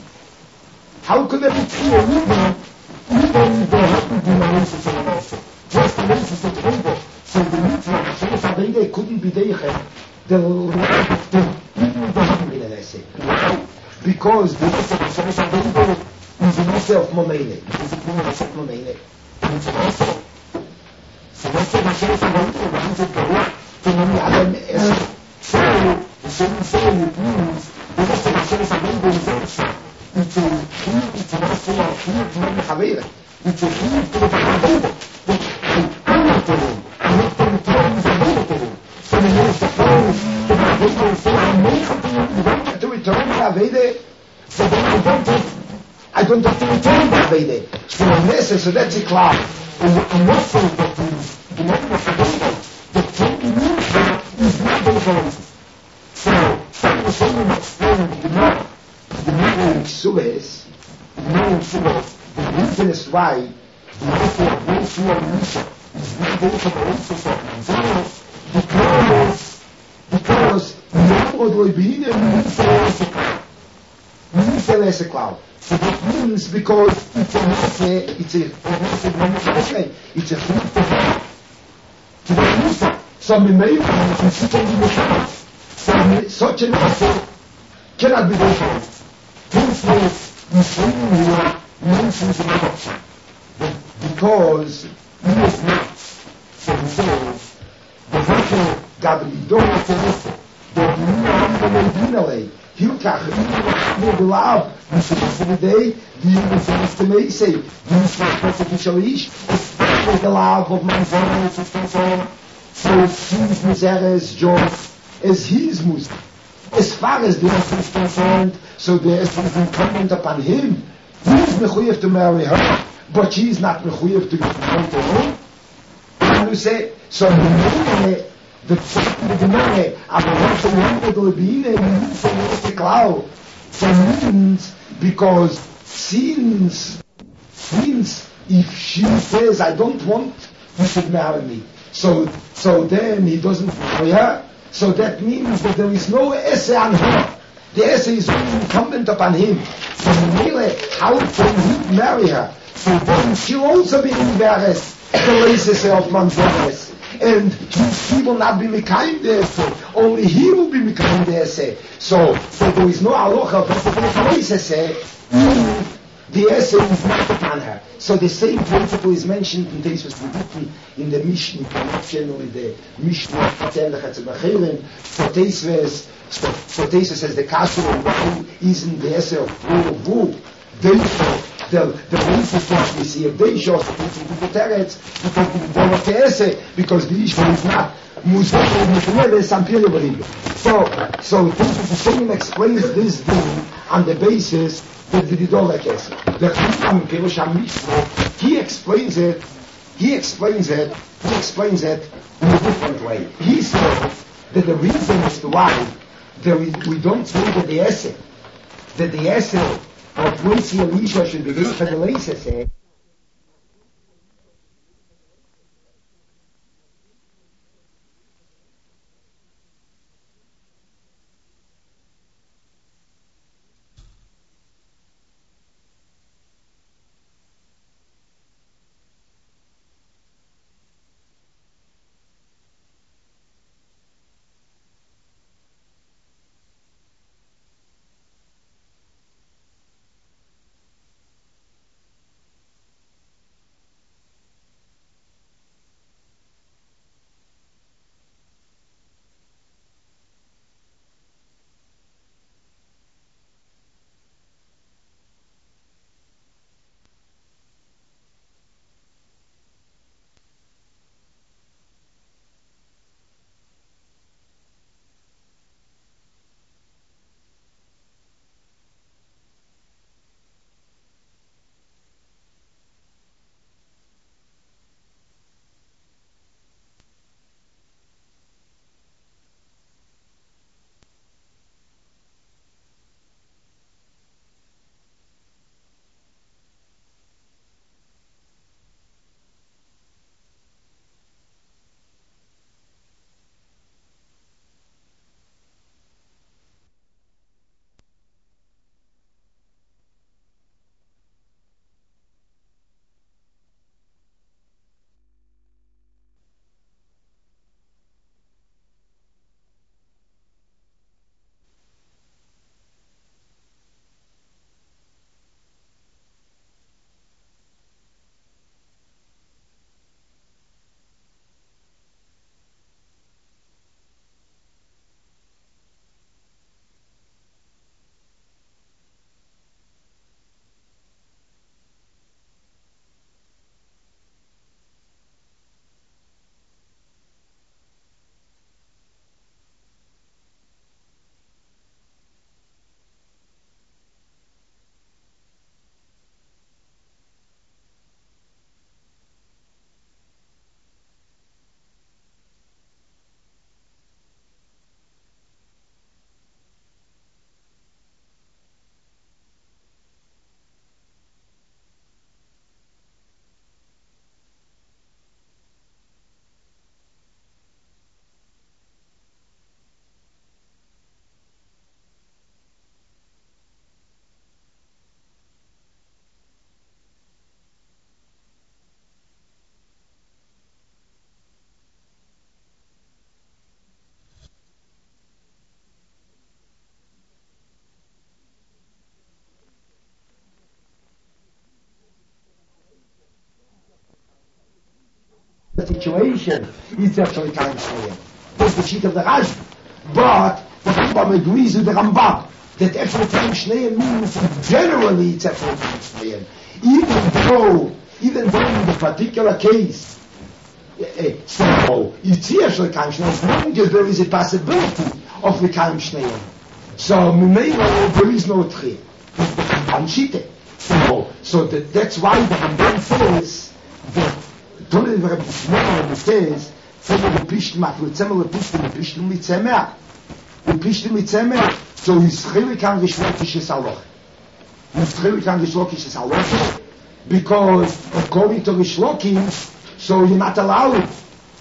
how could there be clear even, even if there hadn't been a Moses and the Nese? Just the Moses and the Nese. So the mitzvah of Hashem Shabbat couldn't be Deicho. The, even if there hadn't been a Nese. Because the Nese of Hashem Shabbat is an essay of Momeine. It's a kind of essay of Momeine. And it's an essay. So let's say the essay of Momeine, the essay of Momeine, to many other essay. So, the same saying it means, the essay of Momeine is essay. It's a key, it's an essay of key to many Chavere. It's a key to the Chavere. That I honor to him. And not to the Torah is a honor to him. So the name is the Torah, the Chavere is saying, I'm making to him, you don't have to return Chavere. So then I don't have I don't have to return that Vede. So unless, so that's a cloud. And unless that is the name of the Vede, the ten means that is not the Vede. So, some of them explain the Gemara. The Gemara in Suez, the Gemara in Suez, the reason is why the Moshe of Yeshua and Misha is not the Moshe of Yeshua and Misha, because, because, Yamrod Loibin and Misha is a cloud. So that means because it's a Moshe, it's a Moshe, it's a Chut to her. To the Musa. So we may have to sit on the Moshe. So such a Moshe cannot be different. This was the same here mentions in the Moshe. Because he is not, so he says, the Moshe Gabri Dora Teresa, the Dina and the Medina Hilkach, nur Belav, wie sie das in der Day, die Jungen von der Meise, die ist was Persecution ist, es ist der Lav of my Sonne, es ist der Sonne, so es hieß Museres, John, es hieß Mus, as far as the Earth is concerned, so there is incumbent upon him, he is mechuyev to marry her, but she is not mechuyev to come to him, and you say, so the the the Gemara, aber was the Lampe Dolbine means the cloud. So means because since since if she says I don't want, you should marry me. So so then he doesn't marry her. So that means that there is no essay on her. The essay is incumbent upon him. So really, how can he marry her? So then she'll also be embarrassed. The laces of Manzones. And he will not be Mekayim the essay. Only he will be Mekayim the essay. So, so there is no halacha of the essay. the essay is not upon her. So the same principle is mentioned in Teisvus B'Gitten in the Mishnah, in connection with the Mishnah Patel Chatzabachelen. For Teisvus, for Teisvus says the Kasher why isn't the essay of Wu of Wu? Therefore, the the basis what we see of Deishos, the Teretz, because the the essay, because the issue is not Muslim Mutlele Sampirio Berigo. So, so Teisvus explains this thing on the basis that the Didolek essay. The Chacham Pirush HaMishra, he explains it, he explains it, he explains it in a different way. He said that the reason as to why that we, we don't say that the essay, that the essay of Quincy Elisha should be given for the lace essay, the situation is actually kind of clear. That's the sheet of the Rashba. But the Rambam agrees with the Rambam that Efrei Time Shneim means generally it's Efrei Time Shneim. Even though, even though in the particular case, uh, so it's Efrei Time Shneim, as long as there is a possibility of the Time Shneim. So Mumei, there is no Tchir. It's the Rambam So, so that, that's why the Rambam says that Tole der Bismillah says, "For the Pishtim, at the Tzemel Pishtim, the Pishtim Mitzemer, the Pishtim Mitzemer." So he's really can't geschlokish es Allah. He's really can't geschlokish es Allah because according to Gishlokim, so you're not allowed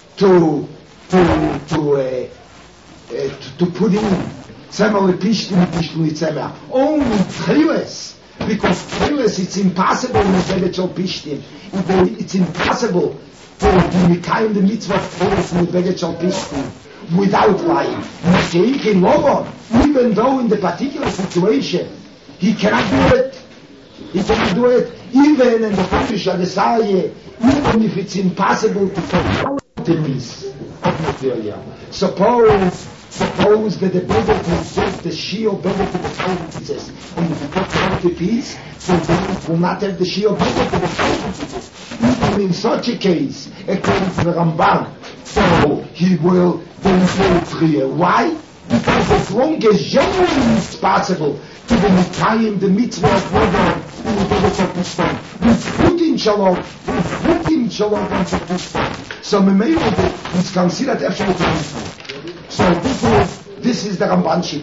to to to uh, uh, to, to put in Tzemel Pishtim, Pishtim Mitzemer. Only Tchiles. Because Tchiles, it's impossible in the Vegechol Pishtim. It's impossible for the Mikayim the mitzvah of Tchiles in the Vegechol Pishtim without lying. Mashiach in Lovon, even though in the particular situation he cannot do it He can do it even in the Fish of the Saye, even if it's impossible to find quantities of material. Suppose, suppose that the builder can get the shield builder to the twelve pieces, and if you put twenty piece, so then it will not have the shield builder to the twelve pieces. Even in such a case, according to the Ramban, so he will then go clear. Why? Because as long as genuinely it's possible to be Mikayim the mitzvah of Rogan in the village of Pushpan, with Putin Shalom, with Putin Shalom and Pushpan. So Memelo is considered absolutely. So this is, this is the Ramban sheet.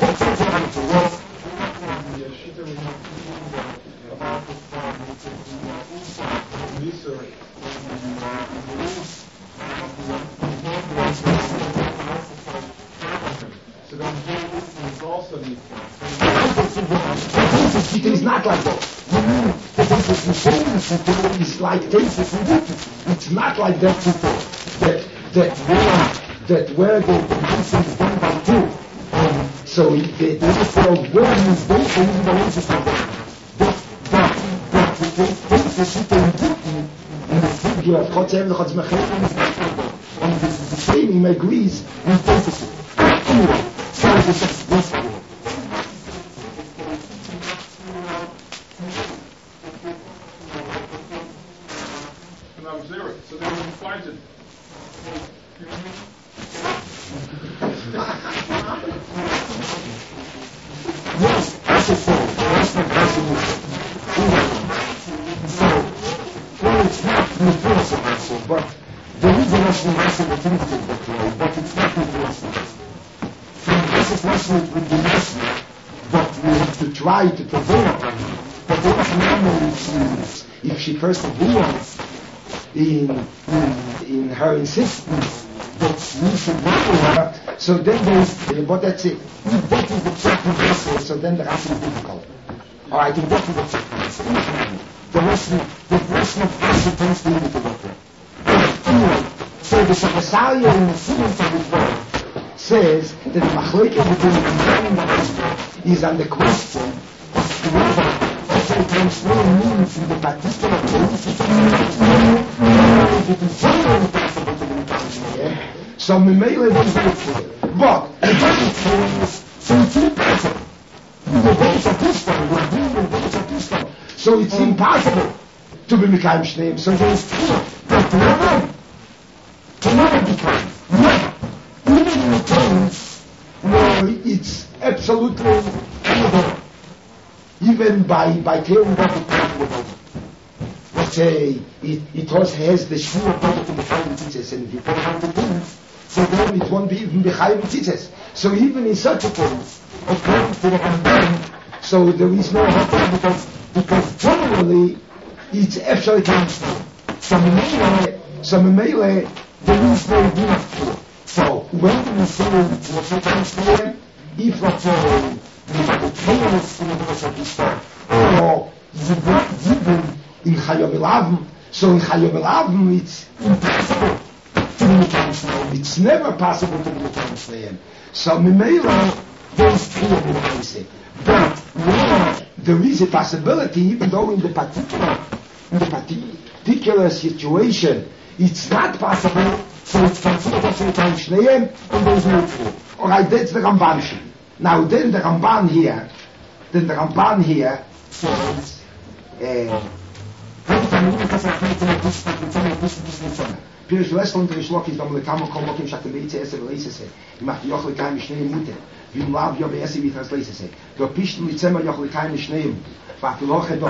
It is not like that. It's like this. It's not like that before. That that where that where the person is done by two. Um, so the the therefore where is based on the basis of that. That that that the basis of the in the figure of Chotzem the Chotzmechem and the same agrees with basis. So this is this. So they were invited. Yes, that's a thing. That's the person. So, well, it's not universal also, but there is a national lesson that is that way, but it's not universal. From this lesson it would be national, but we have to try to prevent it. But there is normally if she perseveres in, in in her insistence that we should work with her, so then there's, but that's it. That is the second vessel, so then the rest is difficult. Alright, I think that is the second. The rest of the rest of the tends to limit the water. Anyway, so the Shakasaya in the sequence of this word says that the Machleke between the is on the question of whether also transferring means in the particular case it is generally possible to be transferred. So Memele is very clear. But the difference is so it's impossible. The base of this one will be the base of this one. So it's impossible to be Mikhaim Shneim. So there is clear that never, to never become, never, even in the times where it's absolutely illegal, even by, by clearing that it can't be done. Let's say it, it also has the Shur of the Mikhaim Tzitzes, and if you put out the things, so then it won't be even Mikhaim Tzitzes. So even in such a case, according to the Ramban, so there is no hope because, because generally it's actually transferred. So Memele, so Memele, there is no need for. So when we say what's the transfer, if let's say the chaos in the middle of this time, or the black Zibin in Chayom Elavim, so in Chayom Elavim it's impossible to be transferred. It's never possible to be transferred. So Memele, there is clear in the say. But where there is a possibility, even though in the particular, in the particular situation, it's not possible, so it's considered as a time Shneim, and there is no proof. Alright, that's the Ramban sheet. Now then the Ramban here, then the Ramban here says, uh, Pirish Lesson to Rishlok is Dom Lekamo Kol Mokim Shak Tebeitze Eser Leisese. Imach Yoch Lekayim Shneim Mute. Vim Lav Yob Eser Vitras Leisese. Do Pishtem Litzemer Yoch Lekayim Shneim. Vatuloch Edoch.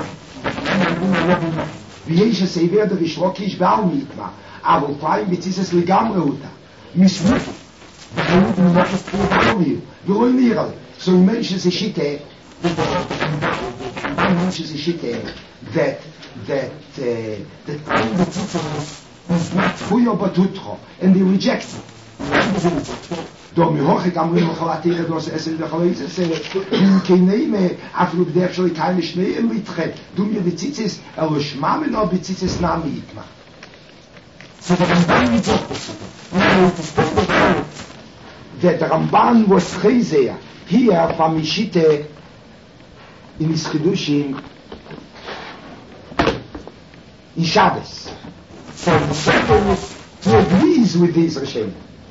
V'yesh Seiver de Rishlok Ish Baal Mitma. Avol Klayim Vitzizes Legamre Uta. Mismut. V'yut Mimachas Pruvalu. V'loi Niral. So he mentions a shite. He mentions a shite that that uh, that all the titles is not Fuyo Batutro, and they reject it. Do mi hoche gamrim chalatir dos essen de chalise se in keneme afro bdefshli keine schnee im mitche du mir bizitzes aber schmamen no bizitzes nami ikma. So the Ramban that the Ramban was chayzer here from Mishite in his Chidushim in Shabbos. So the second he agrees with these Rishonim.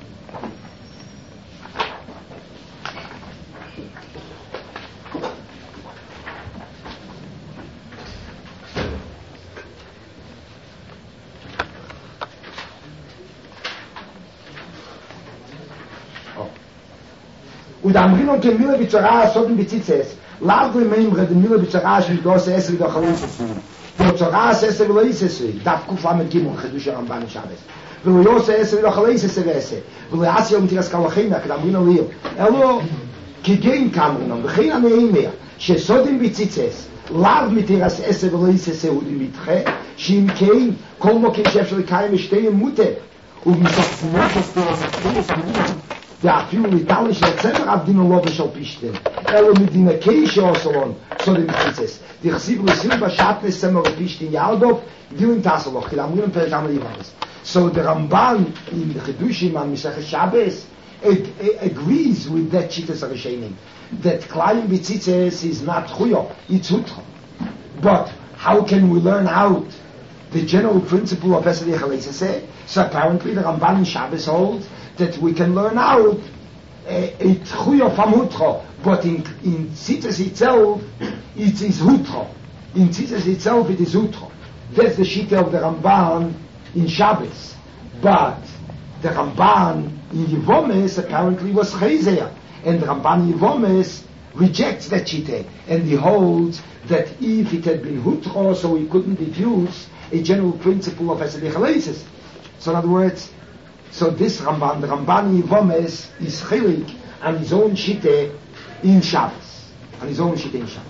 Und am Rinnon kein Mille Bitzara sollten Bizitzes. Laut dem Membre den Mille Bitzara schon das Essen wieder Chalon zu tun. Der Zara Essen will ist es. Darf Kufa mit Gimon Chedush Ramban Shabbos. Will Yose Essen wieder Chalon ist es. Will Asia und Tiras Kalachina am Rinnon Leo. Elo kigen Kamrinon. Begin an ein mehr. שסודים בציצס. לאו מתירס עשר ולא יסס סעודי מתחה. שאם כן, כל מוקים שאפשר לקיים משתי מותה. ובמספסונות הסתירס הסתירס ואפילו ניתן שלצמר עבדינו לא בשל פישטן, אלו מדינה קיישה אוסלון, סודם בציצס. דחסיב לסיל בשעת לסמר פישטן ירדוב, דיון תעשלוך, כי לאמרים פרק כמה ליברס. So the Ramban in the Chedushim on Mesechus Shabbos agrees with that Shittas HaRishonim, that Klayim B'tzitzes is not Chuyo, it's Hutro. But how can we learn out the general principle of Esed Yechalesese? So apparently the Ramban in Shabbos holds that we can learn out a Chuyo from Hutro, but in, in Tzitzes itself it is Hutro. In Tzitzes itself it is Hutro. That's the Shitta of the Ramban in Shabbos. But the Ramban in Yevomes apparently was Chayzer, and the Ramban in Yevomes rejects that Shitta, and he holds that if it had been Hutro, so we couldn't deduce a general principle of Esed Yechalesese. So in other words, so this Ramban, the Ramban in Yevomes, is Chilik on his own Shitta in Shabbos, on his own Shitta in Shabbos.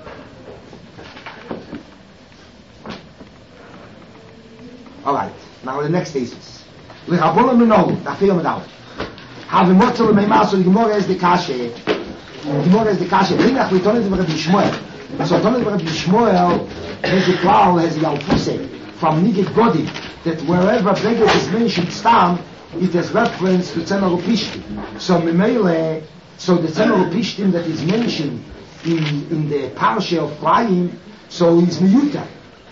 All right. Now the next thesis. L'Rabbanan Minol, Dafir Medal. Have Motzel Meimaso, the Gemara is the Kashe. The Gemara is the Kashe. Rinach we told it Rabbi Shmuel. So told it Rabbi Shmuel has a cloud, has a Yalfuse from Nigid Godim, that wherever Beged is mentioned Stam, it has reference to Tzemar Upishtim. So Memele, so the Tzemar Upishtim that is mentioned in in the Parsha of Chaim, so is Miyuta.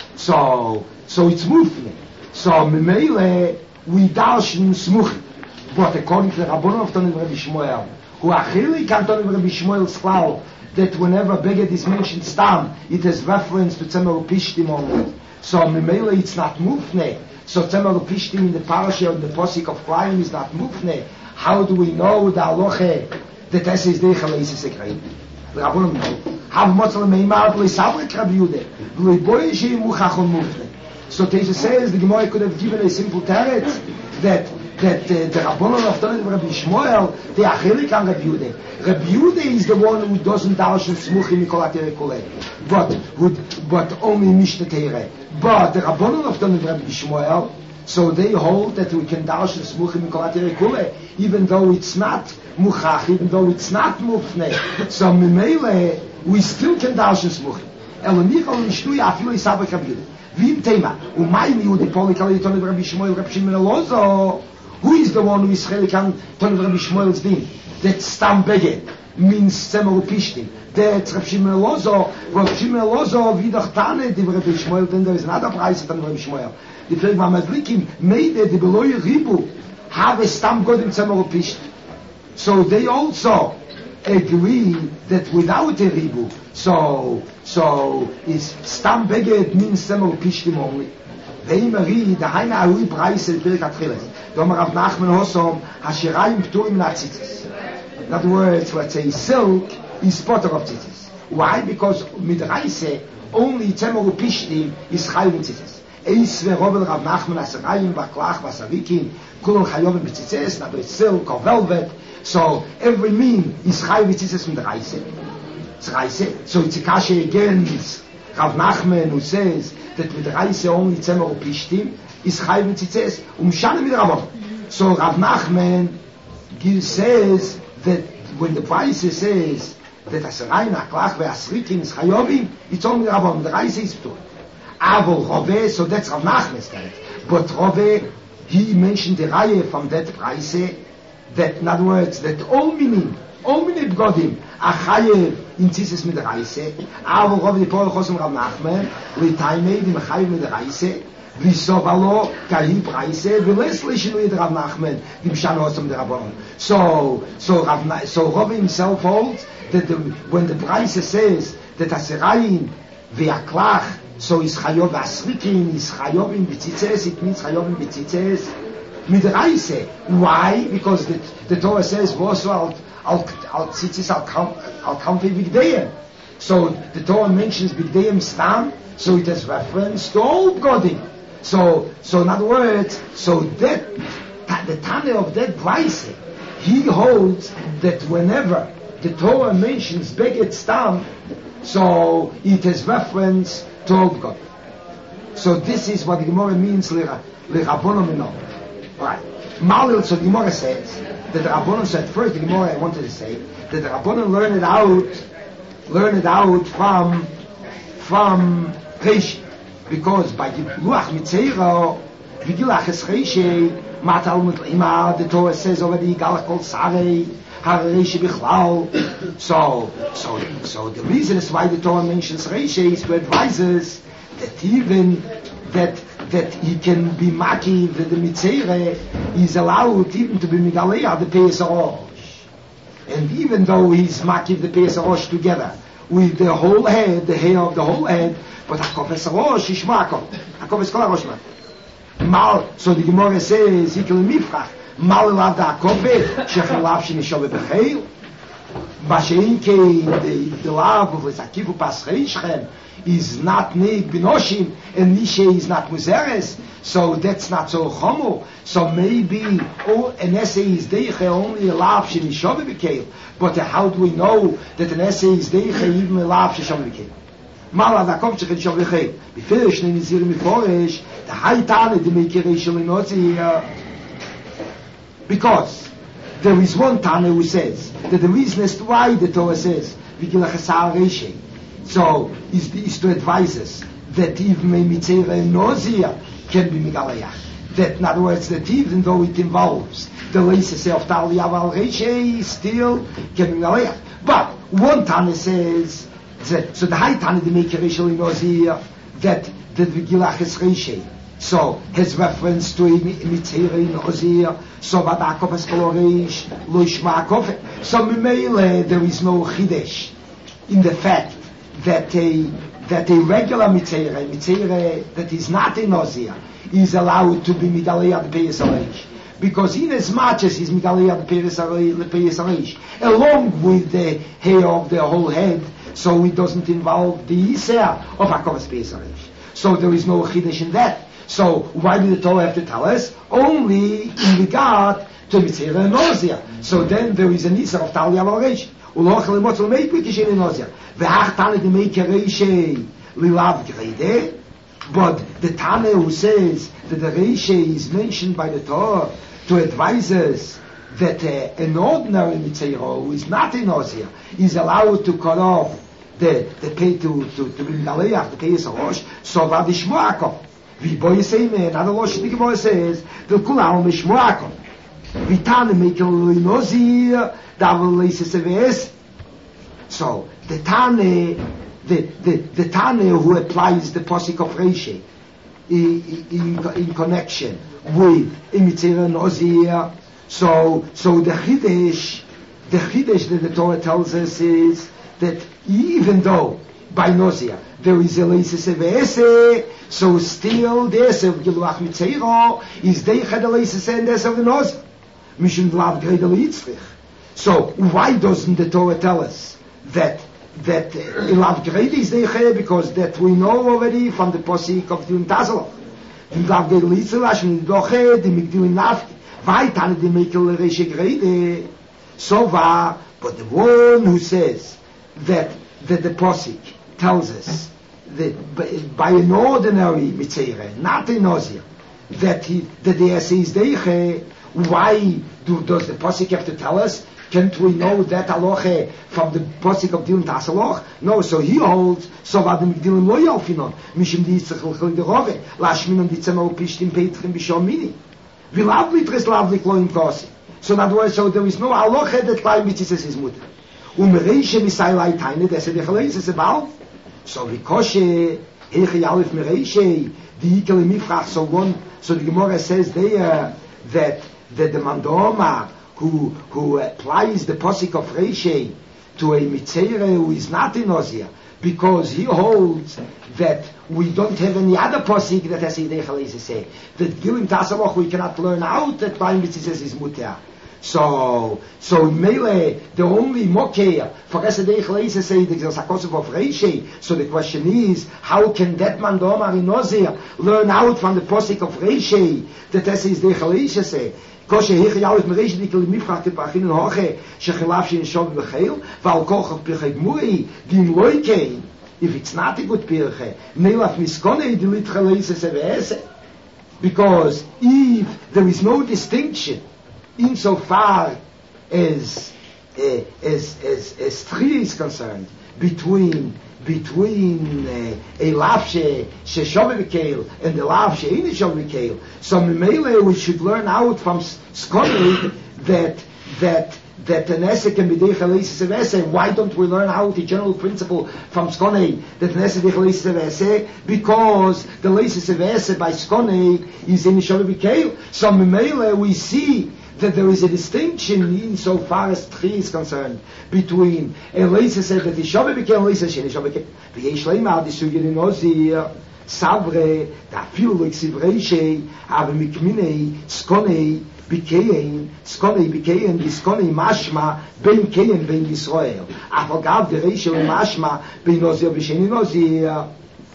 So so it's Mufne. So Memele we darshan Smuchim. But according to the Rabbanon of Tony Rabbi Shmuel, who achili can Tony Rabbi Shmuel's cloud, that whenever Beged is mentioned Stam, it has reference to Tzemar Upishtim only. So Memele it's not Mufne. So Tzemar Upishtim in the parasha of the Posik of Chaim is not Mufne. How do we know the Aloche that this is the Yechalesese Sekrein? The Rabbanon know. Have Motzel Meimar B'lei Sabrek Rabbi Yudeh B'lei Boy Sheim Muchachon Mufne. So Teisha says the Gemara could have given a simple teretz that that uh, the Rabbanon of Tony Rabbi Shmuel, the Achilik on Rabbi Yudeh. Rabbi Yudeh is the one who doesn't darshan Smuchim Mikol HaTorah Kulei, but would but only Mishnah Teireh. But the Rabbanon of Tony Rabbi Shmuel, so they hold that we can darshan Smuchim Mikol HaTorah Kulei, even though it's not Muchach, even though it's not Mufneh. So Memele, we still can darshan Smuchim. Elo Michal Nishtui Afilu Yisabek Rabbi Yudeh. Vim Tema, Umayim Yudeh Poli Kali Tony Rabbi Shmuel Rabbi Shimon Elozo. Who is the one who is Chelik on Tony Rabbi Shmuel's din? That Stam Beged means Tzemar Upishtim. That's Rabbi Shimon Elozo. Rabbi Shimon Elozo Vidach Tane the Rabbi Shmuel. Then there is another price of Rabbi Shmuel. The Felg Mamadlikim made the Beloy Ribu have a Stam God in Tzemar Upishtim. So they also agree that without a Ribu, so so is Stam Beged means Tzemar Upishtim only. Veimari the Haina Arui Preis el Birk Atchiles. Domer Rav Nachman Hosom Hashirayim Pturim Natzitzis. In other words, let's say silk is potter of tzitzis. Why? Because Midraise only Tzemar Upishtim is Chayv in tzitzis. Eis ve'rovel Rav Nachman Asarayim Baklach Basarikim Kulon Chayovim b'tzitzis, not silk or velvet. So every mean is Chayv in tzitzis Midraise. It's Reise. So it's a kasha against Rav Nachman who says that Midraise only Tzemar Upishtim is Chayv in tzitzis umshanim mit Rabbanon. So Rav Nachman says that when the Price says that Asarayim Aklach ve'asrikim is Chayovim, it's only Rabbanon. The Reise is ptur. Avol Rove, so that's Rav Nachman's tenet. But Rove, he mentioned the Reihe from that Price that, in other words, that all meaning Only Bgodim, a Chayev in Tzis mit Reise, aber Rov die Paul Chosem Rav Nachman, li Taimei di Chayev mit Reise, vi Sovalo Kahib Reise, vi Leslich mit Rav Nachman, di Bshan Hosem der Rabban. So, so Rav, so Rov himself holds that the, when the Reise says that Aserayin ve'aklach, so is Chayov Asrikin, is Chayov in B'tzitzes, it means Chayov in B'tzitzes mit Reise. Why? Because the, the Torah says, Vosu al al al tzitzis al al kamfi bigdeyim. So the Torah mentions bigdeyim stam, so it has reference to all Godim. So, so in other words, so that the Tana of that Reise, he holds that whenever the Torah mentions beged stam, so it has reference to all Godim. So this is what the Gemara means l'Rabbono Minol. Right. Malil, so the Gemara says that the Rabbanon said first. The Gemara I wanted to say that the Rabbanon learned it out, learned it out from from Reish, because by Luach Mitzeira, Vigilach Esreish, Matal Mutlima, the Torah says already Galach Kol Sarei, Hareish Bichlal. So, so, so the reason is why the Torah mentions Reish is to advise us that even that. that he can be makiv, that the Mitzere is allowed even to be Migalea, the Peis HaRosh. And even though he's makiv the Peis HaRosh together, with the whole head, the hair of the whole head, but HaKofes HaRosh is Shmakom. HaKofes Kol HaRosh Shmakom. Mal, so the Gemara says, Hikel Mifrach, Mal Elav da HaKofet, Shechelav Shenishove Becheil, Basheinke, the, the love of Zakivu Pas Reishchem, is not Neig Binoshim, and Nishe is not Muzeres, so that's not so chomo. So maybe oh, an essay is Deiche only a lav Shenishove Bekeil, but uh, how do we know that an essay is Deiche even a lav Shenishove Bekeil? Mala da kommt sich in Shenishove Bekeil. Before Shnei Nizir Miforish, the high Tane, the Meikirei Shalinozi here, because there is one Tane who says that the reason as to why the Torah says Vigilach Esar Reishei, so is, is to advise us that even Mitzera and Nozia can be Migalayach. That in other words, that even though it involves the Leises of Tal Yaval Reishei, still can be Migalayach. But one Tana says that, so the high Tana the Meikir Reishel in Nozia, that the Vigilach is Reishei, so has reference to Mitzera in Nozia, so Badakov es Koloreish, Loishmakov. So Mimele, there is no Chidesh in the fact that a that a regular mitzera, mitzera that is not in Nozia, is allowed to be midalei the Peis HaReish, because in as much as he's midalei the Peis HaReish, along with the hair of the whole head, so it doesn't involve the Isser of HaKovas Peis HaReish. So there is no chidesh in that. So why did the Torah have to tell us? Only in regard to mitzera and Nozia. So then there is an Isser of Tal Yaval Reish. Uloch lemotzel meikut is in Nozia. Ve'ach Tane the Meikir Reishei lilav grede. But the Tane who says that the Reishei is mentioned by the Torah to advise us that uh, an ordinary Mitzera who is not in Nozia is allowed to cut off the the pay to to to be Galeach, the Peis HaRosh, so va dishmoakom. V'boy say me another Rosh the Gemara says the kulam mishmoakom. V'Tane Meikir Nozia. So the Tane, the, the, the Tane who applies the posik of Reishei in, in, in connection with Imitzera and Nozia, so so the Chidesh, the Chidesh that the Torah tells us is that even though by Nozia there is a Leises Evese, so still the Ese of Giluach Mitzera is Deicha the Leises and Ese of the Nozia. Mishum Vlav Gredel Yitzrich. So why doesn't the Torah tell us that that Ilav Gredi is Deiche, because that we know already from the posik of Dilin Tazalach. Ilav Gredel Yitzrach, Min Doche, the Migdilin Nafti, Vaitane the Mekel Reishe Gredi. So va, but the one who says that that the posik tells us that by, by an ordinary Mitzera, not a Nozia, that he that the essay is Deiche, why do, does the posik have to tell us? Can't we know that aloche from the posik of Dilin Tasaloch? No, so he holds, so va dem Dilin lo yalfinon, mishim di yitzchel chel derove, lashminon di tzemel pishtim peitrim bishom mini. Vi lavli tres lavli kloim kosi. So in other words, so there is no halacha that klein mitzvahs is mutter. Um reishe misai lai taine, das ist die Chalais about. So vikoshe, heche yalef mereishe, the ikel mifrach so one. So the Gemara says there that that the mandoma who who applies the posik of reishe to a mitzvah who is not in Ozia, because he holds that we don't have any other posik that has Yidei Chalais say that Gilim Tasavach we cannot learn out that klein mitzvahs is mutter. So, so Mele, the only Mokeh for Esedei Chalais say that there's a concept of Reishe. So the question is, how can that man Domar in Ozir learn out from the posik of Reishe that Esedei Chalais say? Koshe Heche Yalef Mereish Dikel Mifrach Tepachin and Hoche Shechelav Shein Shov B'Cheil Val Koch Pirchei Gmuri Dim Loikein. If it's not a good Pirchei, Neilaf Miskone Dilit Chalais Sevese. Because if there is no distinction insofar as uh, as as as three is concerned between between uh, a lav she she shovikeil and the lav she in shovikeil, so memele we should learn out from scholarly that that that an essay can be deichalesis of essay. Why don't we learn out the general principle from Skone that an essay deichalesis of essay? Because the lesis of essay by Skone is in shovikeil. So memele we see that there is a distinction insofar as Tchi is concerned between a Leisa said that the Shabbat became Leisa Sheni Shabbat. The Yesh Leimar, the Sugya in Ozir, Savre, da feel like Sivreishe, aber Mikminei, Skone, Bikein, Skone, Bikein, the Skone Mashma, Ben Kein, Ben Yisrael. Afagav, the Reishe, Mashma, Ben Ozir, Bisheni Ozir,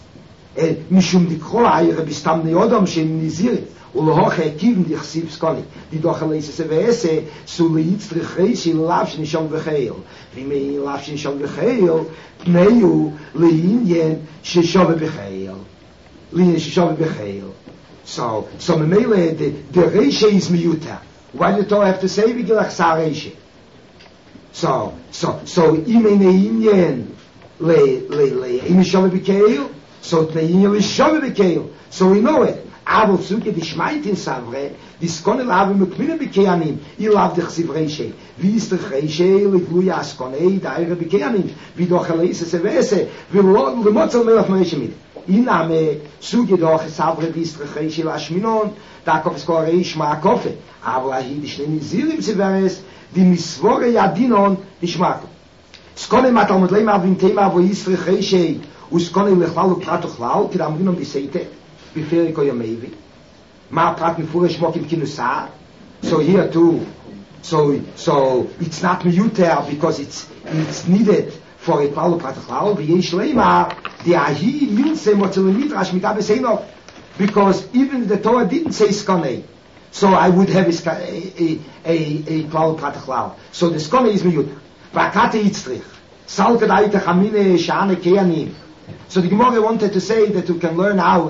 Mishum Dikro, Ayre, Bistam Neodam, Shem Nizir. ולהוכח כיוון דכסיב סקוני דידוח הלייסס ואסה סו ליצטריך ריישי ללאב שנשום וחייל ומי לאב שנשום וחייל פניו לעניין ששום בחייל לעניין ששום בחייל so so ממילא the ריישי is מיוטה why do you have to say בגילך סע ריישי so so so אם אין העניין לעניין שום בחייל so תנעניין לשום בחייל so we know it aber zuge die schmeint in savre die skone lave mit kmine bekeanim i lav de khsivreishe wie ist der reishe mit luja skone da ihre bekeanim wie doch gelese se wese wir wollen wir motzel mehr auf meine mit i name zuge doch savre die ist der reishe la shminon da kof skore ich ma kofe aber hi die schneni zirim se veres die misvore yadinon die schmak skone matam mit leima vim tema wo ist der reishe u skone lechlal pratochlau kidam ginom die seite befehl ko yamevi ma prat mi fure shmok im kinusa so here too so so it's not miyuter because it's it's needed for a paulo pratachlau wie ich lema the ahi minse motelimit rash mitabe seinov because even the Torah didn't say skane so I would have a a a, a paulo pratachlau so the skane is miyuter vakate itzrich salke daite khamine shane keanim so the Gemara wanted to say that you can learn out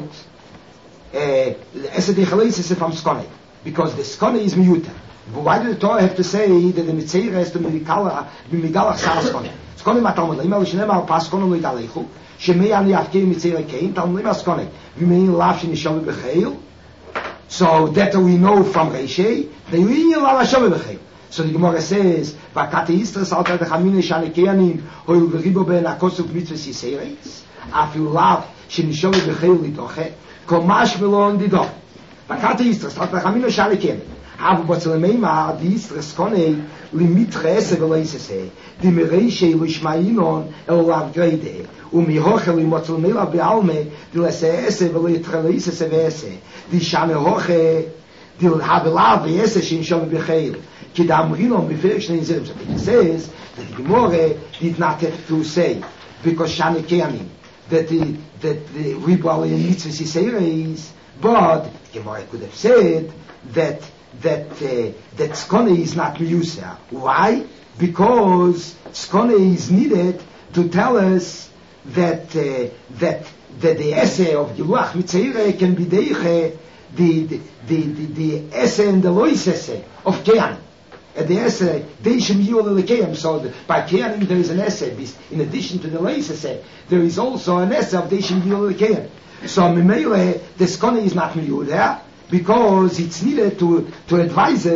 as the Chalais is from Skone, because the Skone is miyuta. But why did the Torah have to say that the Mitzvah is to Migalach Sar Skone? Skone matam leima l'shnema pas Skone lo yidalechu shemei ani afkei Mitzvah kein tam leima Skone v'mei lav shenishav b'cheil. So that we know from Reishei the linear lav shenishav b'cheil. So the Gemara says v'kate istres alta dechamine shane keanim hoil v'ribo ben akosuk mitzvah siseres afiu lav shenishav b'cheil litoche komash melon di do vakate ist das hat khamino shale ken aber botzelmei ma di ist skone limit rese veloise se di mereishe lo shmainon el lav greide um mi hoche li botzelmei la bealme di lese ese veloite releise se vese di shame hoche di have lav ese shin shom becheil ki da mrinon befesh ne zem says that the more did not have to say because shane keanim that the that the Ribwali and Mitzvah Siseres, but Gemara could have said that that uh, that Skone is not Miyusa. Why? Because Skone is needed to tell us that uh, that that the essay of Giluach Mitzvah can be deiche the the the, the, the essay and the lois essay of Kean. At the essay, Deishim Yul Lekeyam. So the, by Keanim there is an essay. In addition to the Leis essay, there is also an essay of Deishim Yul Lekeyam. So Mimele, the Skone is not Miyul there because it's needed to to advise us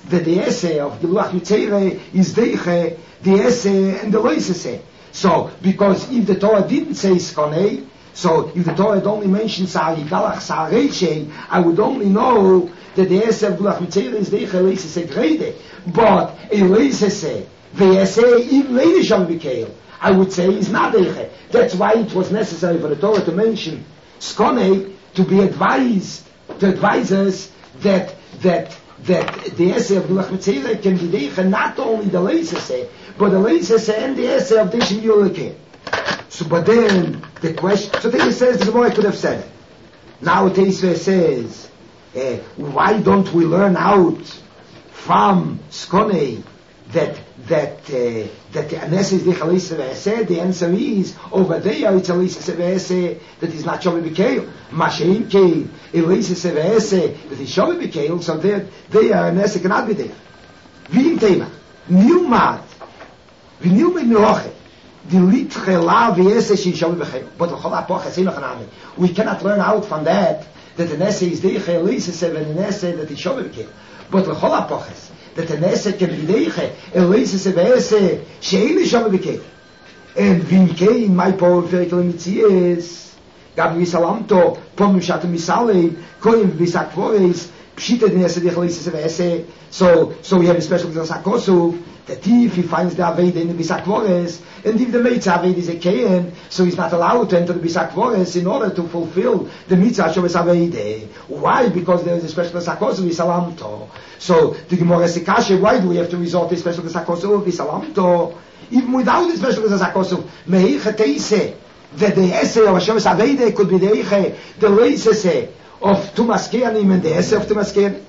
that the essay of the Luach Mitzvah is Deiche, the essay and the Loisese. So, because if the Torah didn't say Skonei, so if the Torah had only mentioned Sari Galach Sareche, I would only know that the essay of the Luach Mitzvah is Deiche Loisese Grede. But a Loisese, the essay even later shall be Keil, I would say is not Deiche. That's why it was necessary for the Torah to mention Skonei, to be advised, to advise us that that that the essay of the Luach Mitzvah can be Deiche not only the Leisese, but the Leisese and the essay of Dishim Yuleke. So, but then the question, so Teisve says, the Gemara could have said it. Now Teisve says, uh, why don't we learn out from Skonei that that uh, that the Anes is the Chalisa Ve'eseh? The answer is, over there it's a Chalisa Ve'eseh that is not Shomi B'Keil. Mashein Keil, a Chalisa Ve'eseh that is Shomi B'Keil, so there, there Anes cannot be there. V'im Tema, Nilmad, V'nilmad Miloche, the Litche La Ve'eseh she Shomi B'Keil. But the Chol HaPoch Hasei Nochanami, we cannot learn out from that that an essay is the Chalisa and an essay that is Shomi B'Keil. But the Chol HaPoch that an essay can be deiche, and leise ve'essay, she'ein shama b'kei. And v'imkei, in my power, v'erikel mitzies, gab misalamto, pom mishat misalei, koyim v'bisak vores, pshita den essay dich leise ve'essay. So, so we have a special sakosu, that if he finds the Aved in the Bisak Vores, and if the Mitzvah Aved is a Kayan, so he's not allowed to enter the Bisak Vores in order to fulfill the Mitzvah Shavas Aved. Why? Because there is a special Sakosu Visalamto. So the Gemara Sikashe, why do we have to resort to a special Sakosu Visalamto? Even without the special Sakosu, Meiche Teise, that the essay of Shavas Aved could be the Eiche, the Leise of Tumas Keanim and the essay of Tumas Keanim.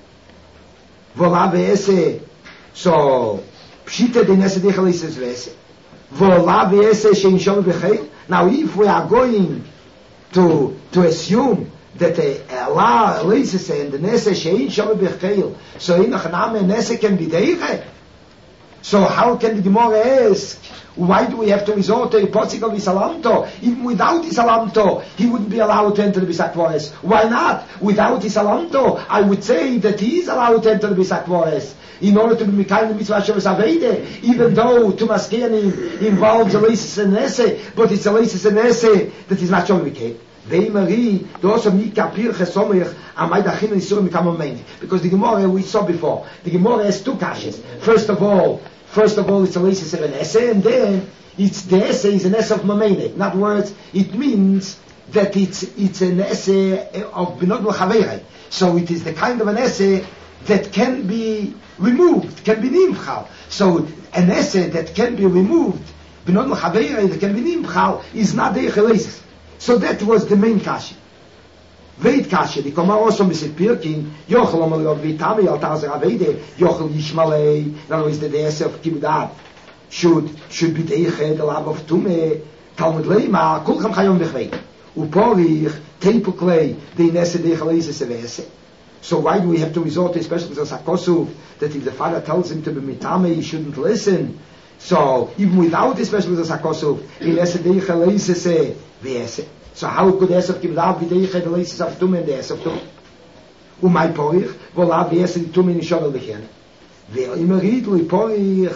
Vola Ve'ese, so Pshita den Esse Dichalises Vese. Vola Ve'ese Shein Shom B'Cheil. Now if we are going to to assume that a Allah Leises and the Nesse Shein Shom B'Cheil, so in Achname Nesse can be Deiche. So how can the Gemara ask, why do we have to resort to a Potzik of Isalamto? Even without Isalamto, he wouldn't be allowed to enter the Bisak Vores. Why not? Without Isalamto, I would say that he is allowed to enter the Bisak Vores. In order to be Mikayim the Mitzvah Shavas Avede, even though Tumas Keanim involves a Leisis and Esse, but it's a Leisis and Esse that is not Shavas Avede. Veimari, also mi kapir chesomich, amay dachin isurim mikam meini. Because the Gemara we saw before, the Gemara has two kashes. First of all, first of all, it's a leisis of an essay, and then it's the essay is an essay of mamene. In other words, it means that it's it's an essay of binod l'chaveirei. So it is the kind of an essay that can be removed, can be nimchal. So an essay that can be removed, binod l'chaveirei, that can be nimchal, is not the leisis. So that was the main kasha. Veit kasha, the Komar also Mister Pirkin, Yochel Omal Vitami Al Tazer Avede, Yochel Yishmalei, now is the essay of Kibudat, should should be Deiche, the lab of Tume, Talmud Leima, Kulcham Chayom Bechvei, Uporich, Teipuklei, the Nesse Deichelese Sevese. So why do we have to resort to especially to Sakosu, that if the father tells him to be Mitame, he shouldn't listen? So even without especially the Sakosu, in Nesse Deichelese Sevese. So how could the Esef give love with the Eiche, the Leises of Tum and the Esef Tum? Umay Porich, wo love the Esef Tum in Shovel Bechene. Wer immer riet, lui Porich,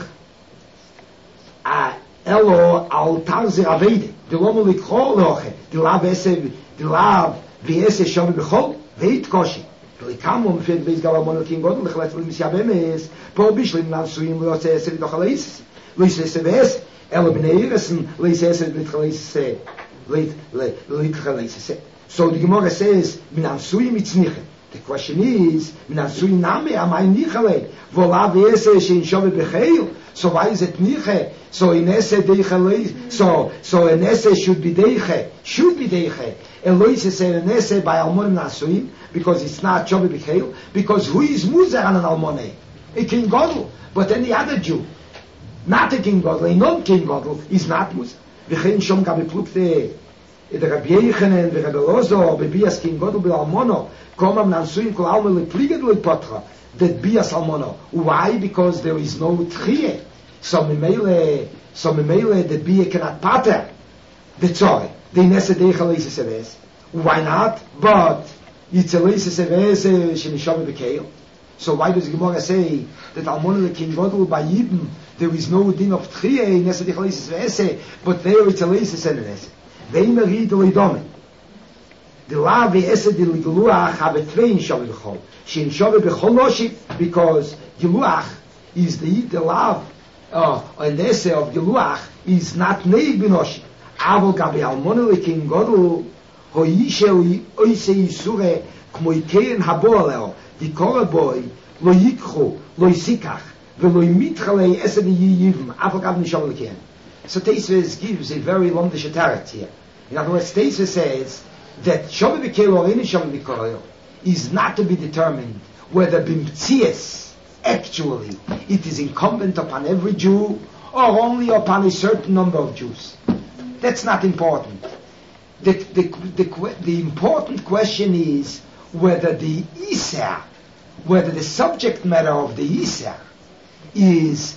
a Elo al Tarze Avede, the Lomo Likho Loche, the love Esef, the love the Esef Shovel Bechol, Veit Koshi. Likamum fehlt Beis Galamon King God, Lechlet Lim Siabemes, Po Bishlim Navsuim, Lotze Esef Dochaleises, Luis Esef, Elo Bneiresen, Luis Esef Dochaleises, Late, late, late, so the Gemara says, Minan Sui Mitzniche. The question is, Minan Sui Name, am I Nichele? Vola Vese, Shein Shove Becheil. So why is it Niche? So in Esse Deiche, so, so an Esse should be Deiche, should be Deiche. Eloise say an Esse by Almonim Nasuim, because it's not Shove Becheil, because who is Muzer on an Almoneh? A King Godel, but any other Jew. Not a King Godel, a non-King Godel is not Muzer. וכן שום גם בפלוגת את רבי יחנן ורבי לוזו בביאס קים גודל באלמונו קומם נעשויים כל אלמה לפליגת לפותרה that ביאס אלמונו. Why? Because there is no tchie. So memele, so memele the bia cannot pater the tzore. The nese deicha leise seves. Why not? But it's a leise seves shenishome bekeil. So why does Gemara say that Almona King Godel by Yibim there is no din of Tchiyah in Ese Dichalisis Ve'ese, but there it's a Leisis and an Ese. Ve'ime Rid Leidome. The law Ve'ese Di L'Geluach have a twain Shaveh B'chol. Shein Shaveh B'chol Noshik, because Geluach is the, the law, uh, and the Ese of Geluach is not Neig B'noshik. Avol Gabi Almona King Godel Ho Yishe Oise Yisure Kmo Ikein Habo Aleo. The boy lo yikchu, lo yisikach, velo yimitchalei esed yiyivim, afagav nishol lekian. So Teisves gives a very long dishetareth here. In other words, Teisves says that Shaveh B'Keil or any Shaveh B'Keil is not to be determined whether b'mtzias actually it is incumbent upon every Jew or only upon a certain number of Jews. That's not important. The, the, the, the important question is whether the Isser, whether the subject matter of the Isser is,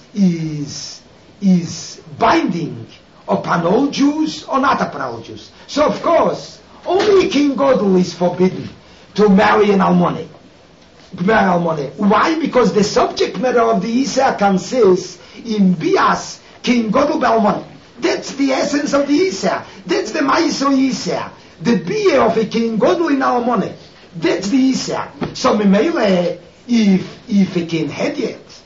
is, is binding upon all Jews or not upon all Jews. So of course, only King Godel is forbidden to marry an Almone. Marry Almone. Why? Because the subject matter of the Isser consists in Bias King Godel Balmone. That's the essence of the Isser. That's the Maiso Isser. The Bia of a King Godel in Almone. That's the Isser. So Mimele, if if a king had it,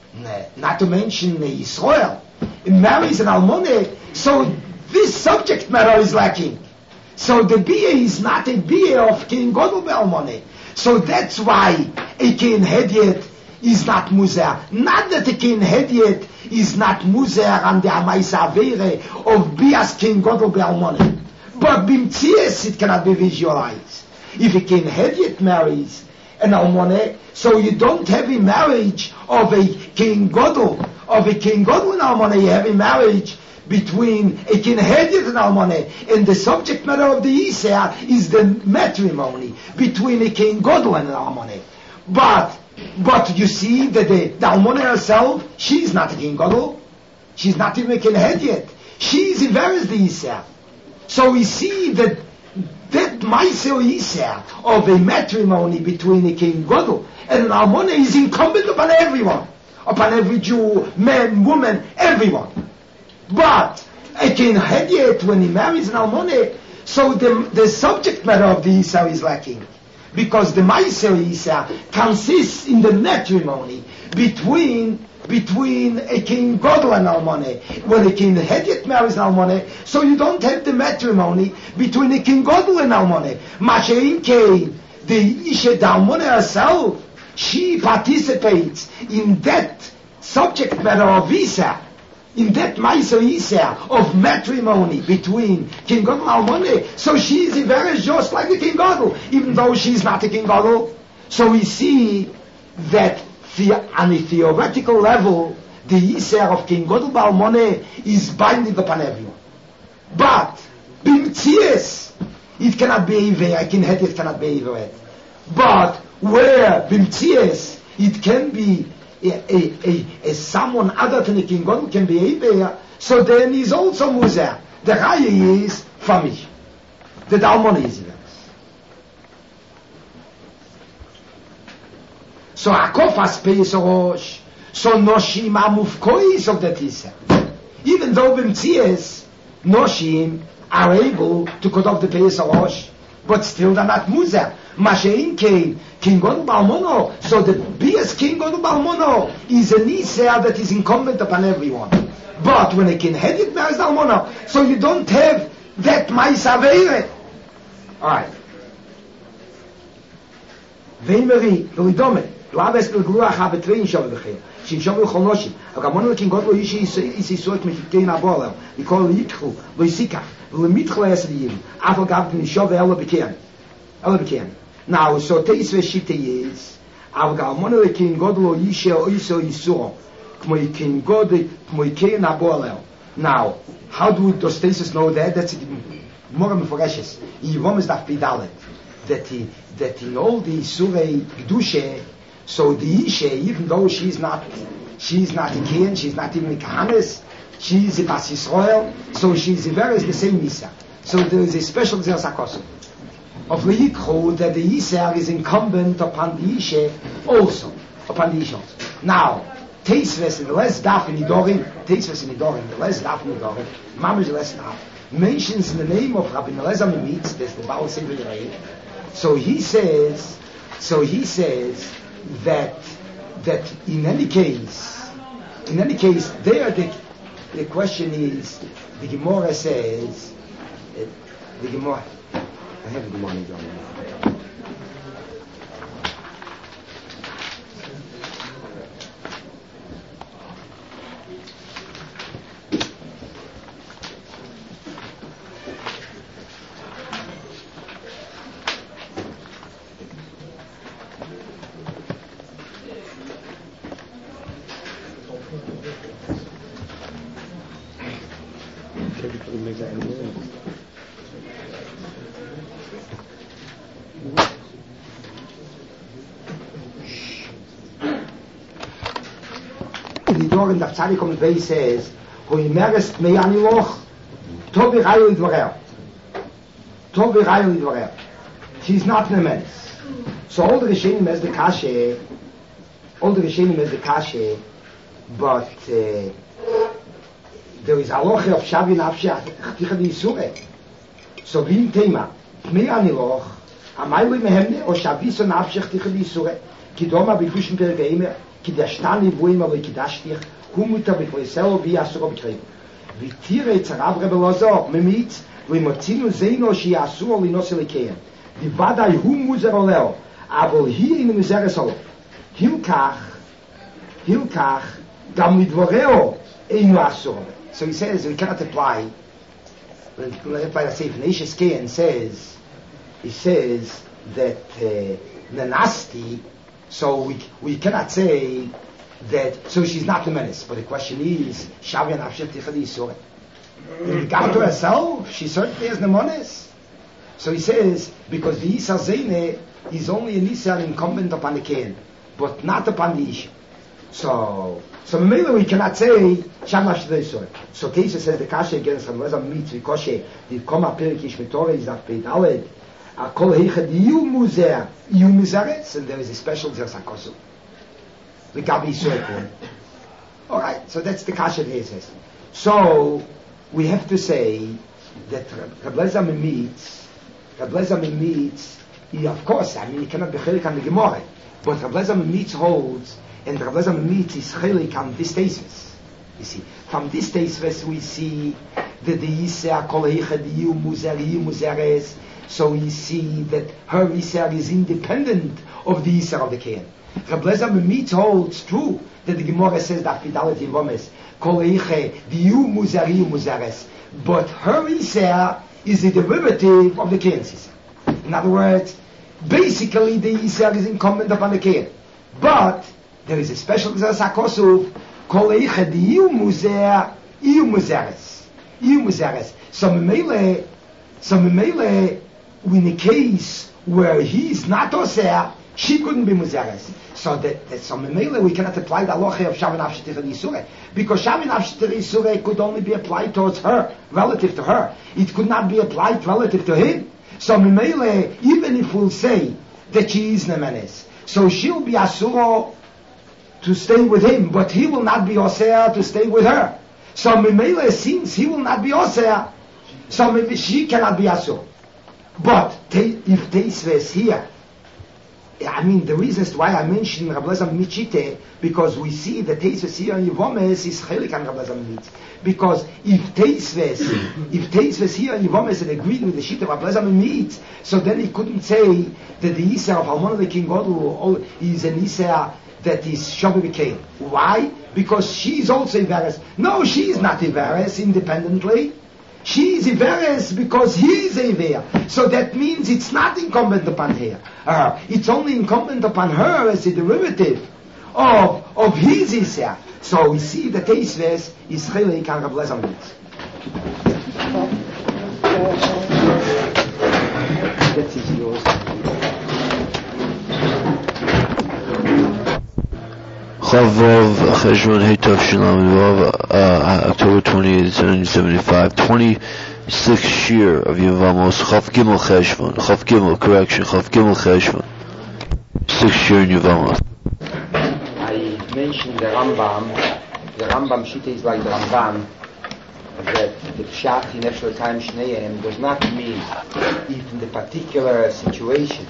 not to mention Israel, marries an Almone, so this subject matter is lacking. So the Bia is not a Bia of King Godel Almone. So that's why a king had it is not Muzer. Not that a king had it is not Muzer and the Amaisa Avere of Bias King Godel Almone. But Bimtzias it cannot be visualized. If a king Hediet marries an Almone, so you don't have a marriage of a King Godel, of a King Godel and Almone, you have a marriage between a King Hediet and Almone, and the subject matter of the Isser is the matrimony between a King Godel and an Almone. But, but you see that the, the Almone herself, she's not a King Godel, she's not even a King Hediet, she's in various the Isser. So we see that that Maisel Isser of a matrimony between a King Godel and an Almone is incumbent upon everyone, upon every Jew, man, woman, everyone. But a King Hediet, when he marries an Almone, so the, the subject matter of the Isser is lacking, because the Maisel Isser consists in the matrimony between between a King Godel and Almone. When a King Hediet marries an Almone, so you don't have the matrimony between a King Godel and Almone. Mashein Kain, the Isha, the Almone herself, she participates in that subject matter of Isser, in that Maisel Isser of matrimony between King Godel and Almone. So she is very just like the King Godel, even though she is not a King Godel. So we see that The, on a theoretical level, the Isser of King Godel Balmone is binding upon everyone. But, Bimtzias, it cannot be Iver, I can have it cannot be Iver. But, where Bimtzias, it can be a, a, a, a someone other than a King Godel can be Iver, so then he's also Muzer. The Raya is Famish. The Dalmone is Iver. So Akofas pays Rosh, so Noshim Amufkois of the Isser. Even though Bimtzias, Noshim are able to cut off the pays Rosh, but still they're not Muzer. Mashein Kain, King Godel Balmono, so the biggest King Godel Balmono is an Isser that is incumbent upon everyone. But when a King Hediet marries Almono, so you don't have that Maisavere. Alright. Veimeri, Velidome. Du habest el Gluach habe Tvein Shaveh B'Cheil. Shin Shaveh B'Chol Noshim. Aber Gamon le King Godel Yishi is Yisroek mit Kein Abolel. Yikol Yitchu, Lo Yisikach, Lo Mitchel Esed Yim. Afal Gav Min Shaveh Ela B'Kein. Ela B'Kein. Now, so Teis Veshite is, aber Gamon le King Godel Yishi Oiso Yisuro. Kmo King Godel, Kmo Kein Abolel. Now, how do those Teises know that? That's it. Morgen Foreshes. Yivom is Daf Pidalet. That he, that in all the Surei Gdushe, so the Isha, even though she's not, she's not a King, she's not even a Kahanes, she's a Bas Yisrael, so she's a very the same Isha. So there is a special Zer Sakosu of Leikho that the Isha is incumbent upon the Isha also. upon the Ishon. Now, Teisves in the last daf in Nidorim, Teisves in Nidorim, the last daf in Nidorim, Mamish the last daf, mentions in the name of Rabbi Elazar Mimitz, there's the Baal Sefer Yerei. So he says, so he says that that in any case, in any case, there the the question is, the Gemara says, uh, the Gemara, I have the Gemara John. In the Tzadik on the base says, "Who imerest me aniloch, tobi rayu idvarer, tobi rayu idvarer." She's not in a mess. So all the Rishonim has the kashe, all the Rishonim has the kashe, but uh, there is aloche of shavi nafshi chticha v'yisure. So v'im tema, me aniloch, amaylu mehemne o shavi so nafshi chticha v'yisure, kidoma b'kushim pergeimer. כי דשתני בואים אבל קידשתיך הוא מותר בכלסלו ויעשו בקריב ותראה צרב רב אלעזר ממיץ ומצינו זינו שיעשו על לנוס אליקיהם ודאי הוא מוזר עולהו אבל היא אינו מוזר אסולו הילקח הילקח גם לדבורהו אינו אסור. So he says we cannot apply by the Sefer Nashis Kain says he says that uh, Nanasti. So we we cannot say that. So she's not the menace. But the question is, Shavya Nafsheh Tichadi Yisur. In regard to herself, she certainly has the menace. So he says because the Yisar Zene is only an Yisar incumbent upon the Kain, but not upon the Isha. So so maybe we cannot say Shavya Nafsheh Yisur. So Teisha says the Kasha against Rabbi Elazar Mimitz Vikoshe the Koma Perik Ish Torah is that Peit Aled. Kol heichad yu muzer yu muzeres, and there is a special zersakosu. The Gabi Yisrael. All right, so that's the kasha he says. So we have to say that Rabbi Elazar Mimitz, Rabbi Elazar Mimitz, he of course, I mean, he cannot be chelik on the Gemara, but Rabbi Elazar Mimitz holds, and Rabbi Elazar Mimitz is chelik on this teisves. You see, from this teisves we see that the Yisra kol heichad yu muzer yu muzeres. So we see that her Yisrael is independent of the Yisrael of the Kain. Rabbi Elazar Mimitz holds true that the Gemara says that fidelity in Vomes, Kol Eiche, the Yu Muzari Yu Muzares. But her Yisrael is a derivative of the Kain's Yisrael. In other words, basically the Yisrael is incumbent upon the Kain. But there is a special Sakosuv, Kol Eiche, the Yu Muzer, Yu Muzares. Yu Muzares. So Memele, so Memele, in a case where he is not oseh, she couldn't be muzeres. So that, that so memele we cannot apply the halacha of Shavin Nafsheh Tichadi Yisure because Shavin Nafsheh Tichadi Yisure could only be applied towards her, relative to her. It could not be applied relative to him. So memele, even if we'll say that she is nemenes, so she'll be asuro to stay with him, but he will not be oseh to stay with her. So memele, since he will not be oseh, so maybe she cannot be asur. But te, if Teisves here, I mean the reasons why I mentioned Rabbi Elazar Mimitz, because we see that Teisves here in Yevomes is chelik on Rabbi Elazar Mimitz. Because if Teisves, if Teisves here in Yevomes had agreed with the sheet of Rabbi Elazar Mimitz, so then he couldn't say that the Yisra of Almon the King Godlu is an Yisra that is Shobi B'Kein. Why? Because she is also Iveres. No, she is not Iveres independently. She is Iveres because he is Iver. So that means it's not incumbent upon her. Uh, it's only incumbent upon her as a derivative of of his Isra. So we see that Teisves is chelik on Rabbi Elazar Mimitz. That is yours. Chavov Cheshvan Heitov Shalom Vav, October twentieth, nineteen seventy-five, twenty-sixth year of Yevamos, Chav Gimel Cheshvan, Chav Gimel, correction, Chav Gimel Cheshvan, sixth year in Yevamos. mention the Rambam, the Rambam Shita is like the Ramban, that the Pshat in Efshel Kaim Shneim does not mean if in the particular situation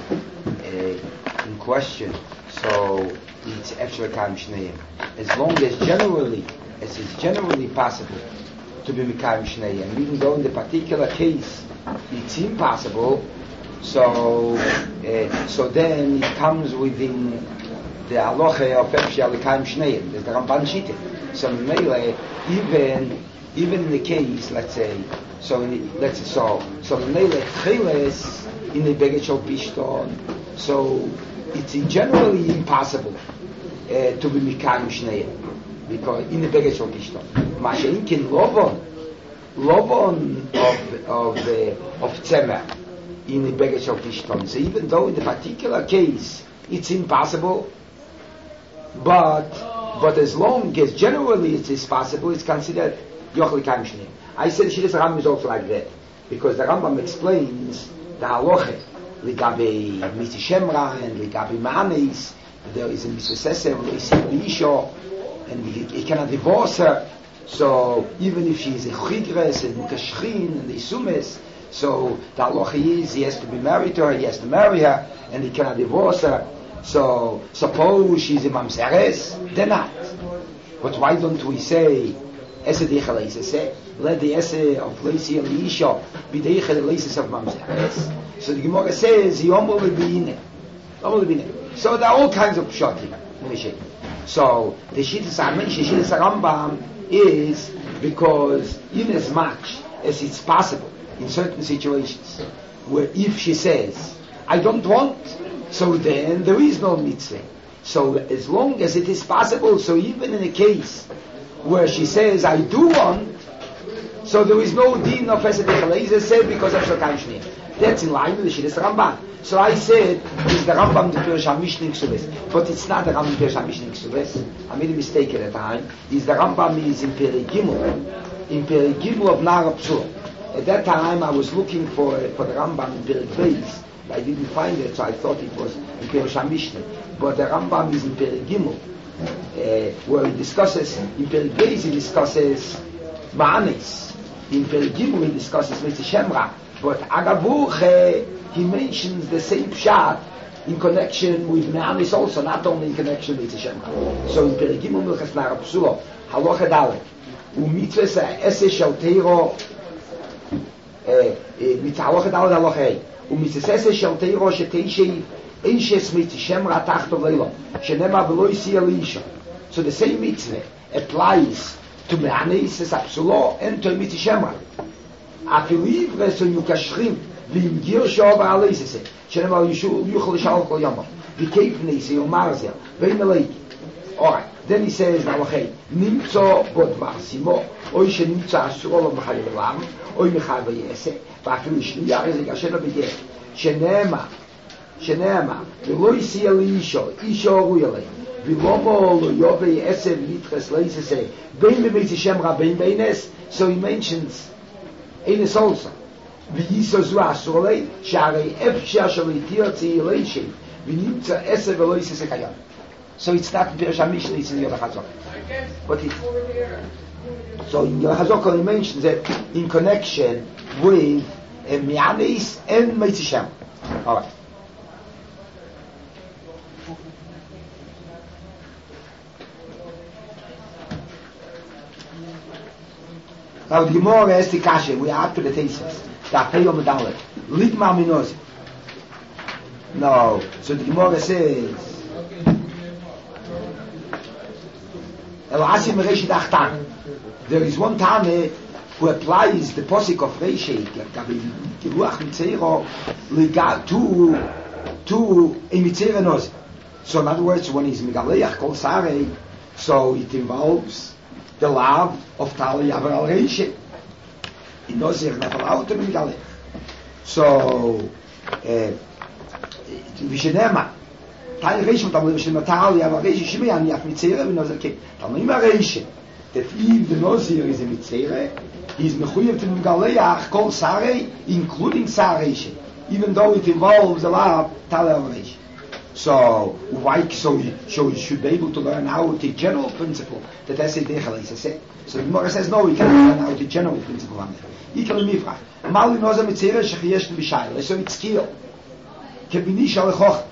uh, in question, so it's Efshel Kaim Shneim. As long as generally, as it's generally possible to be Mekayim Shneim, even though in the particular case it's impossible, so uh, so then it comes within the halacha of Efshel Kaim Shneim. There's the Ramban Shita. So Mele, even even in the case, let's say, so in the, let's say, so so Mele Tchiles in the Beged Shel Pishton, so it's generally impossible uh, to be Mekayim Shneim because in the Beged Shel Pishton. Masha'inkin Lovon, Lovon of of uh, of Tzemer in the Beged Shel Pishton. So even though in the particular case it's impossible, but but as long as generally it is possible, it's considered Yochel Kaim Shneim. I said Shittas Rambam is also like that because the Rambam explains the halacha ligabe Mitzvah Shemra and ligabe Ma'anis. There is a Mitzvah Sesem, Isha, and he, he cannot divorce her. So even if she is a Chigres and Mukashchin and the Isumes, so the halacha is he has to be married to her, he has to marry her, and he cannot divorce her. So suppose she's a Mamseres, then not. But why don't we say Ese Deichel Leise say? Let the Ese of Leisi and Isha be Deichel Leises of Mamseres. So the Gemara says Yom Lebine. So there are all kinds of pshatim. So the Shittas Shittas Rambam is because in as much as it's possible in certain situations where if she says I don't want, so then there is no mitzvah. So as long as it is possible, so even in a case where she says I do want, so there is no din of Esed Echaleza said because of Shokayim Shneim. That's in line with the Shittas Ramban. So I said, is the Rambam the Pirush HaMishnah in Ksubes? But it's not the Rambam the Pirush HaMishnah in Ksubes. I made a mistake at the time. Is the Rambam is in Perek Gimel, in Perek Gimel of Nar Psur. At that time I was looking for for the Rambam in Perek Beis. I didn't find it, so I thought it was in Pirush HaMishnah. But the Rambam is in Perek Gimel, uh, where he discusses, in Perek Beis he discusses Ma'anis. In Perek Gimel he discusses Mitzvah Shemra. But Agavuche, he mentions the same pshat in connection with Me'anis also, not only in connection with Shemra. So in Perek Gimel Milchas Nar Psuro, Halacha Dalet, u'mitzvah Ese Shel Teiro, mitzvah Halacha Dalet Halacha Hei, u'mitzvah Ese Shel Teiro Sheteishi Eishes Mitzvah Shemra Tachtov Leilo, Shenema V'lo Yisi Elisha. So the same mitzvah applies to Me'anis as Psuro and to Mitzvah Shemra. Afiliv Reson Yukashrim V'im Gir Shova Aleisese Shenema Yuchel Shalom Kol Yama V'keif Nesi Yomarzia V'im Eleki. Alright, then he says Nalachei Nimtzo Bod Marsimo Oy Shenimtzo Asuro L'Machai V'lam Oy Mechai V'yese V'afil Shniyah Rezek Ashena B'yeh Shenema Shenema V'lo Yisi Elisho Isho Ruyalei V'lomo Lo Yove Yese V'nitches Leisese V'im B'mitzvah Shemra V'im B'ines. So he mentions Eines also. V'yiso zu asolei, sharei efshar shel yitirtzi yeleishin, v'nimtza eser v'lo yisese kayam. So it's not Pirush HaMishnah, it's in Yod HaChazok. But it, so in Yod HaChazok he mentions it in connection with uh, Me'anis and Mitzvah Shemra. All right. Now the Gemara has the kasha. We are up to the thesis. The Apeyom Medalet. Ligma Minozi. No. So the Gemara says, El Asim Reshit Achtan. There is one Tane who applies the posik of Reshit, Geruach Mitzero, to to a Mitzera Nozi. So in other words, when he's Megaleach Kol Sarei, so it involves the love of Tali Yavar al Reishe. He knows he's not allowed to be Galech. So, Vishenema, Tali Reishe, Tali Reishe, Tali Yavar Reishe, Shimeyan Yaf Mitzere, we know that Tali Yavar Reishe, that if the Nozir is a Mitzere, he is Mechuyev to be Galech, Kol Sarei, including Sareishe, even though it involves the love of Tali Yavar Reishe. So why? So you, so you should be able to learn out the general principle that I say Dechalaisa say. So the Gemara says no, we cannot learn out the general principle on that. Ikal mifrach. Mal inoza mitzera shechiyesh b'shayla. So it's skill. Kebinish alechoch.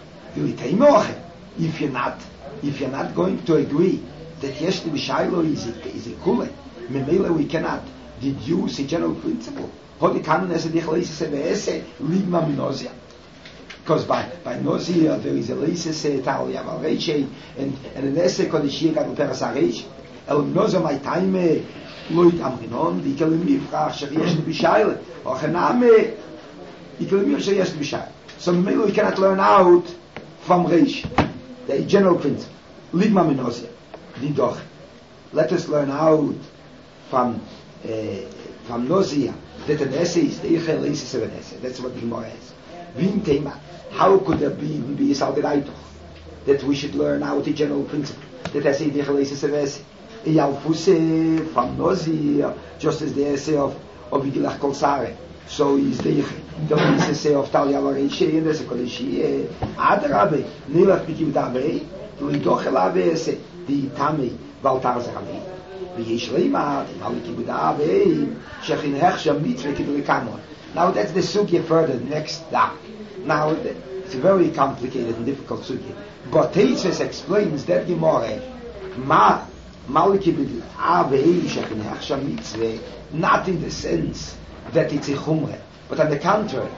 If you're not, if you're not going to agree that yesh b'shayla is a, is a kule, memela we cannot deduce a general principle. Hodi kamen as a Dechalaisa say ve'ese ligma minozia. Because by by Nozia there is a Leise Italia Valreche and and an essay called the Shia Gadu Perasarech. El Nozo my time Lloyd Amrinon, the Kalimi Frach Shariash Bishail, or Haname Ikalimi Shariash Bishail. So maybe we cannot learn out from Reish, the general principle. Ligma Minozia, the Doch. Let us learn out from uh, from Nozia that an essay is the Ichel Leise of an essay. That's what the Gemara is. Vim Tema. How could there be even be a Salgedaitoch that we should learn out the general principle that I say the Chalais Seves Yalfuse from Nozi, just as the essay of of Vigilach Kolsare. So is the the essay of Talia Vareche and the Sekolishi Adarabe Nilach Bikivdabe Lidochelabe essay the Tami Valtar Zami. Vishleima Alikibudabe Shechin Hechsha Mitzvah Kidlikamon. Now that's the sugya further, next down. Now it's a very complicated and difficult sugya. But Teitses explains that Gemara, Ma Maliki b'Avei Shechin Hechsha Mitzvah, not in the sense that it's a chumre, but on the contrary,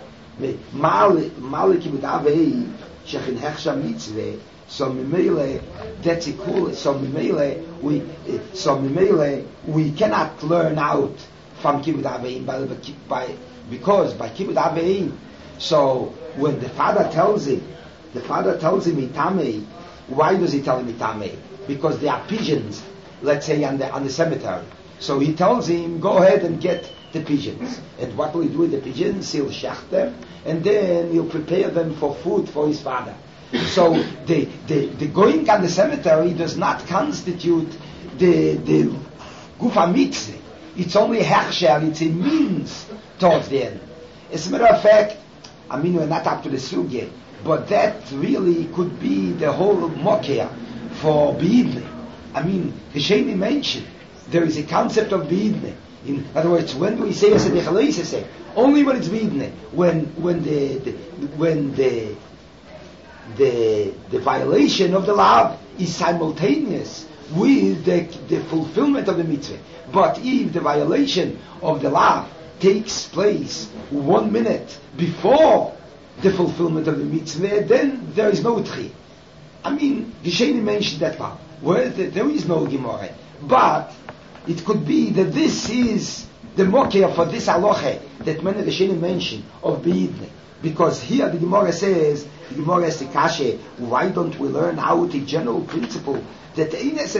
Maliki b'Avei Shechin Hechsha Mitzvah. So Mimele, that's a cool. So Mimele, we so Mimele, we cannot learn out from Kibbud Avein by by. Because by Kibbud Avein, so when the father tells him, the father tells him Itamei, why does he tell him Itamei? Because there are pigeons, let's say, on the on the cemetery. So he tells him, go ahead and get the pigeons. And what will he do with the pigeons? He'll shech them, and then he'll prepare them for food for his father. So the the, the going on the cemetery does not constitute the the Gufa Mitzvah. It's only a hechsher, it's a means towards the end. As a matter of fact, I mean, we're not up to the sugya, but that really could be the whole mokher for Beidne. I mean, the Sheni mentioned, there is a concept of Beidne. In other words, when do we say as a Dechalaisa say? Only when it's Beidne. When, when the, the, when the, the, the violation of the law is simultaneous with the, the fulfillment of the mitzvah. But if the violation of the law takes place one minute before the fulfillment of the mitzvah, then there is no tchi. I mean, the Sheni mentioned that part. Well, there is no Gemara. But it could be that this is the mokher for this halacha that many the Sheni mentioned of Beidne. Because here the Gemara says, the Gemara says, Kashe, why don't we learn out the general principle that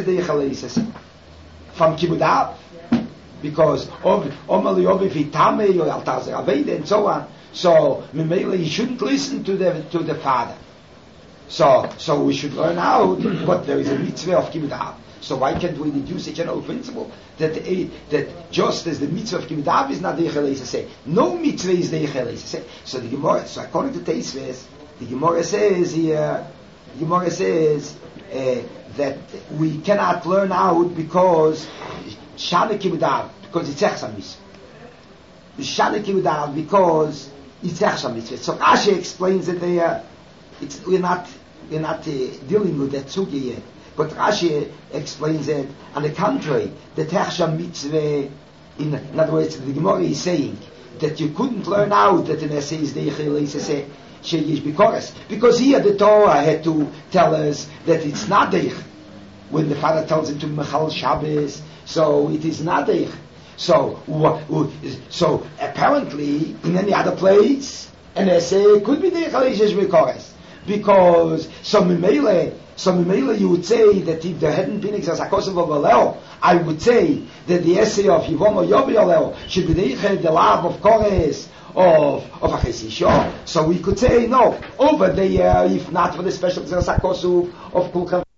from Kibbud Av? Because of Omali Ovi Vitame or Altazer Aveda and so on. So Mimele, he shouldn't listen to the to the father. So so we should learn out, but there is a mitzvah of Kibbud Av. So why can't we deduce a general principle that a, that just as the mitzvah of Kibbud Av is not the Yechel say, no mitzvah is the Yechel say. So the Gemara, so according to Teisves, the Gemara says here, the Gemara says uh, that we cannot learn out because Shana Kibbud Av, because it's Echsa mitzvah. Shana Kibbud Av because it's Echsa mitzvah. So Rashi explains that they are, it's we're not we're not uh, dealing with that sugi yet. But Rashi explains it on the contrary, the Echsa mitzvah. In, in other words, the Gemara is saying that you couldn't learn out that an essay is the Yechel say Sheyish Bikoras, because here the Torah had to tell us that it's not the Yechel. When the father tells him to Mechal Shabbos, so it is not the Yechel. So, so apparently, in any other place, an essay could be the Yechel Sheyish Bikoras. Because so Mimele, so Mimele, you would say that if there hadn't been Exasakosav of Alel, I would say that the essay of Yivom or Yobi Alel should be the Yechel, the love of Kores, of of Achesisho. So we could say no over there, if not for the special Exasakosav of Kulkan.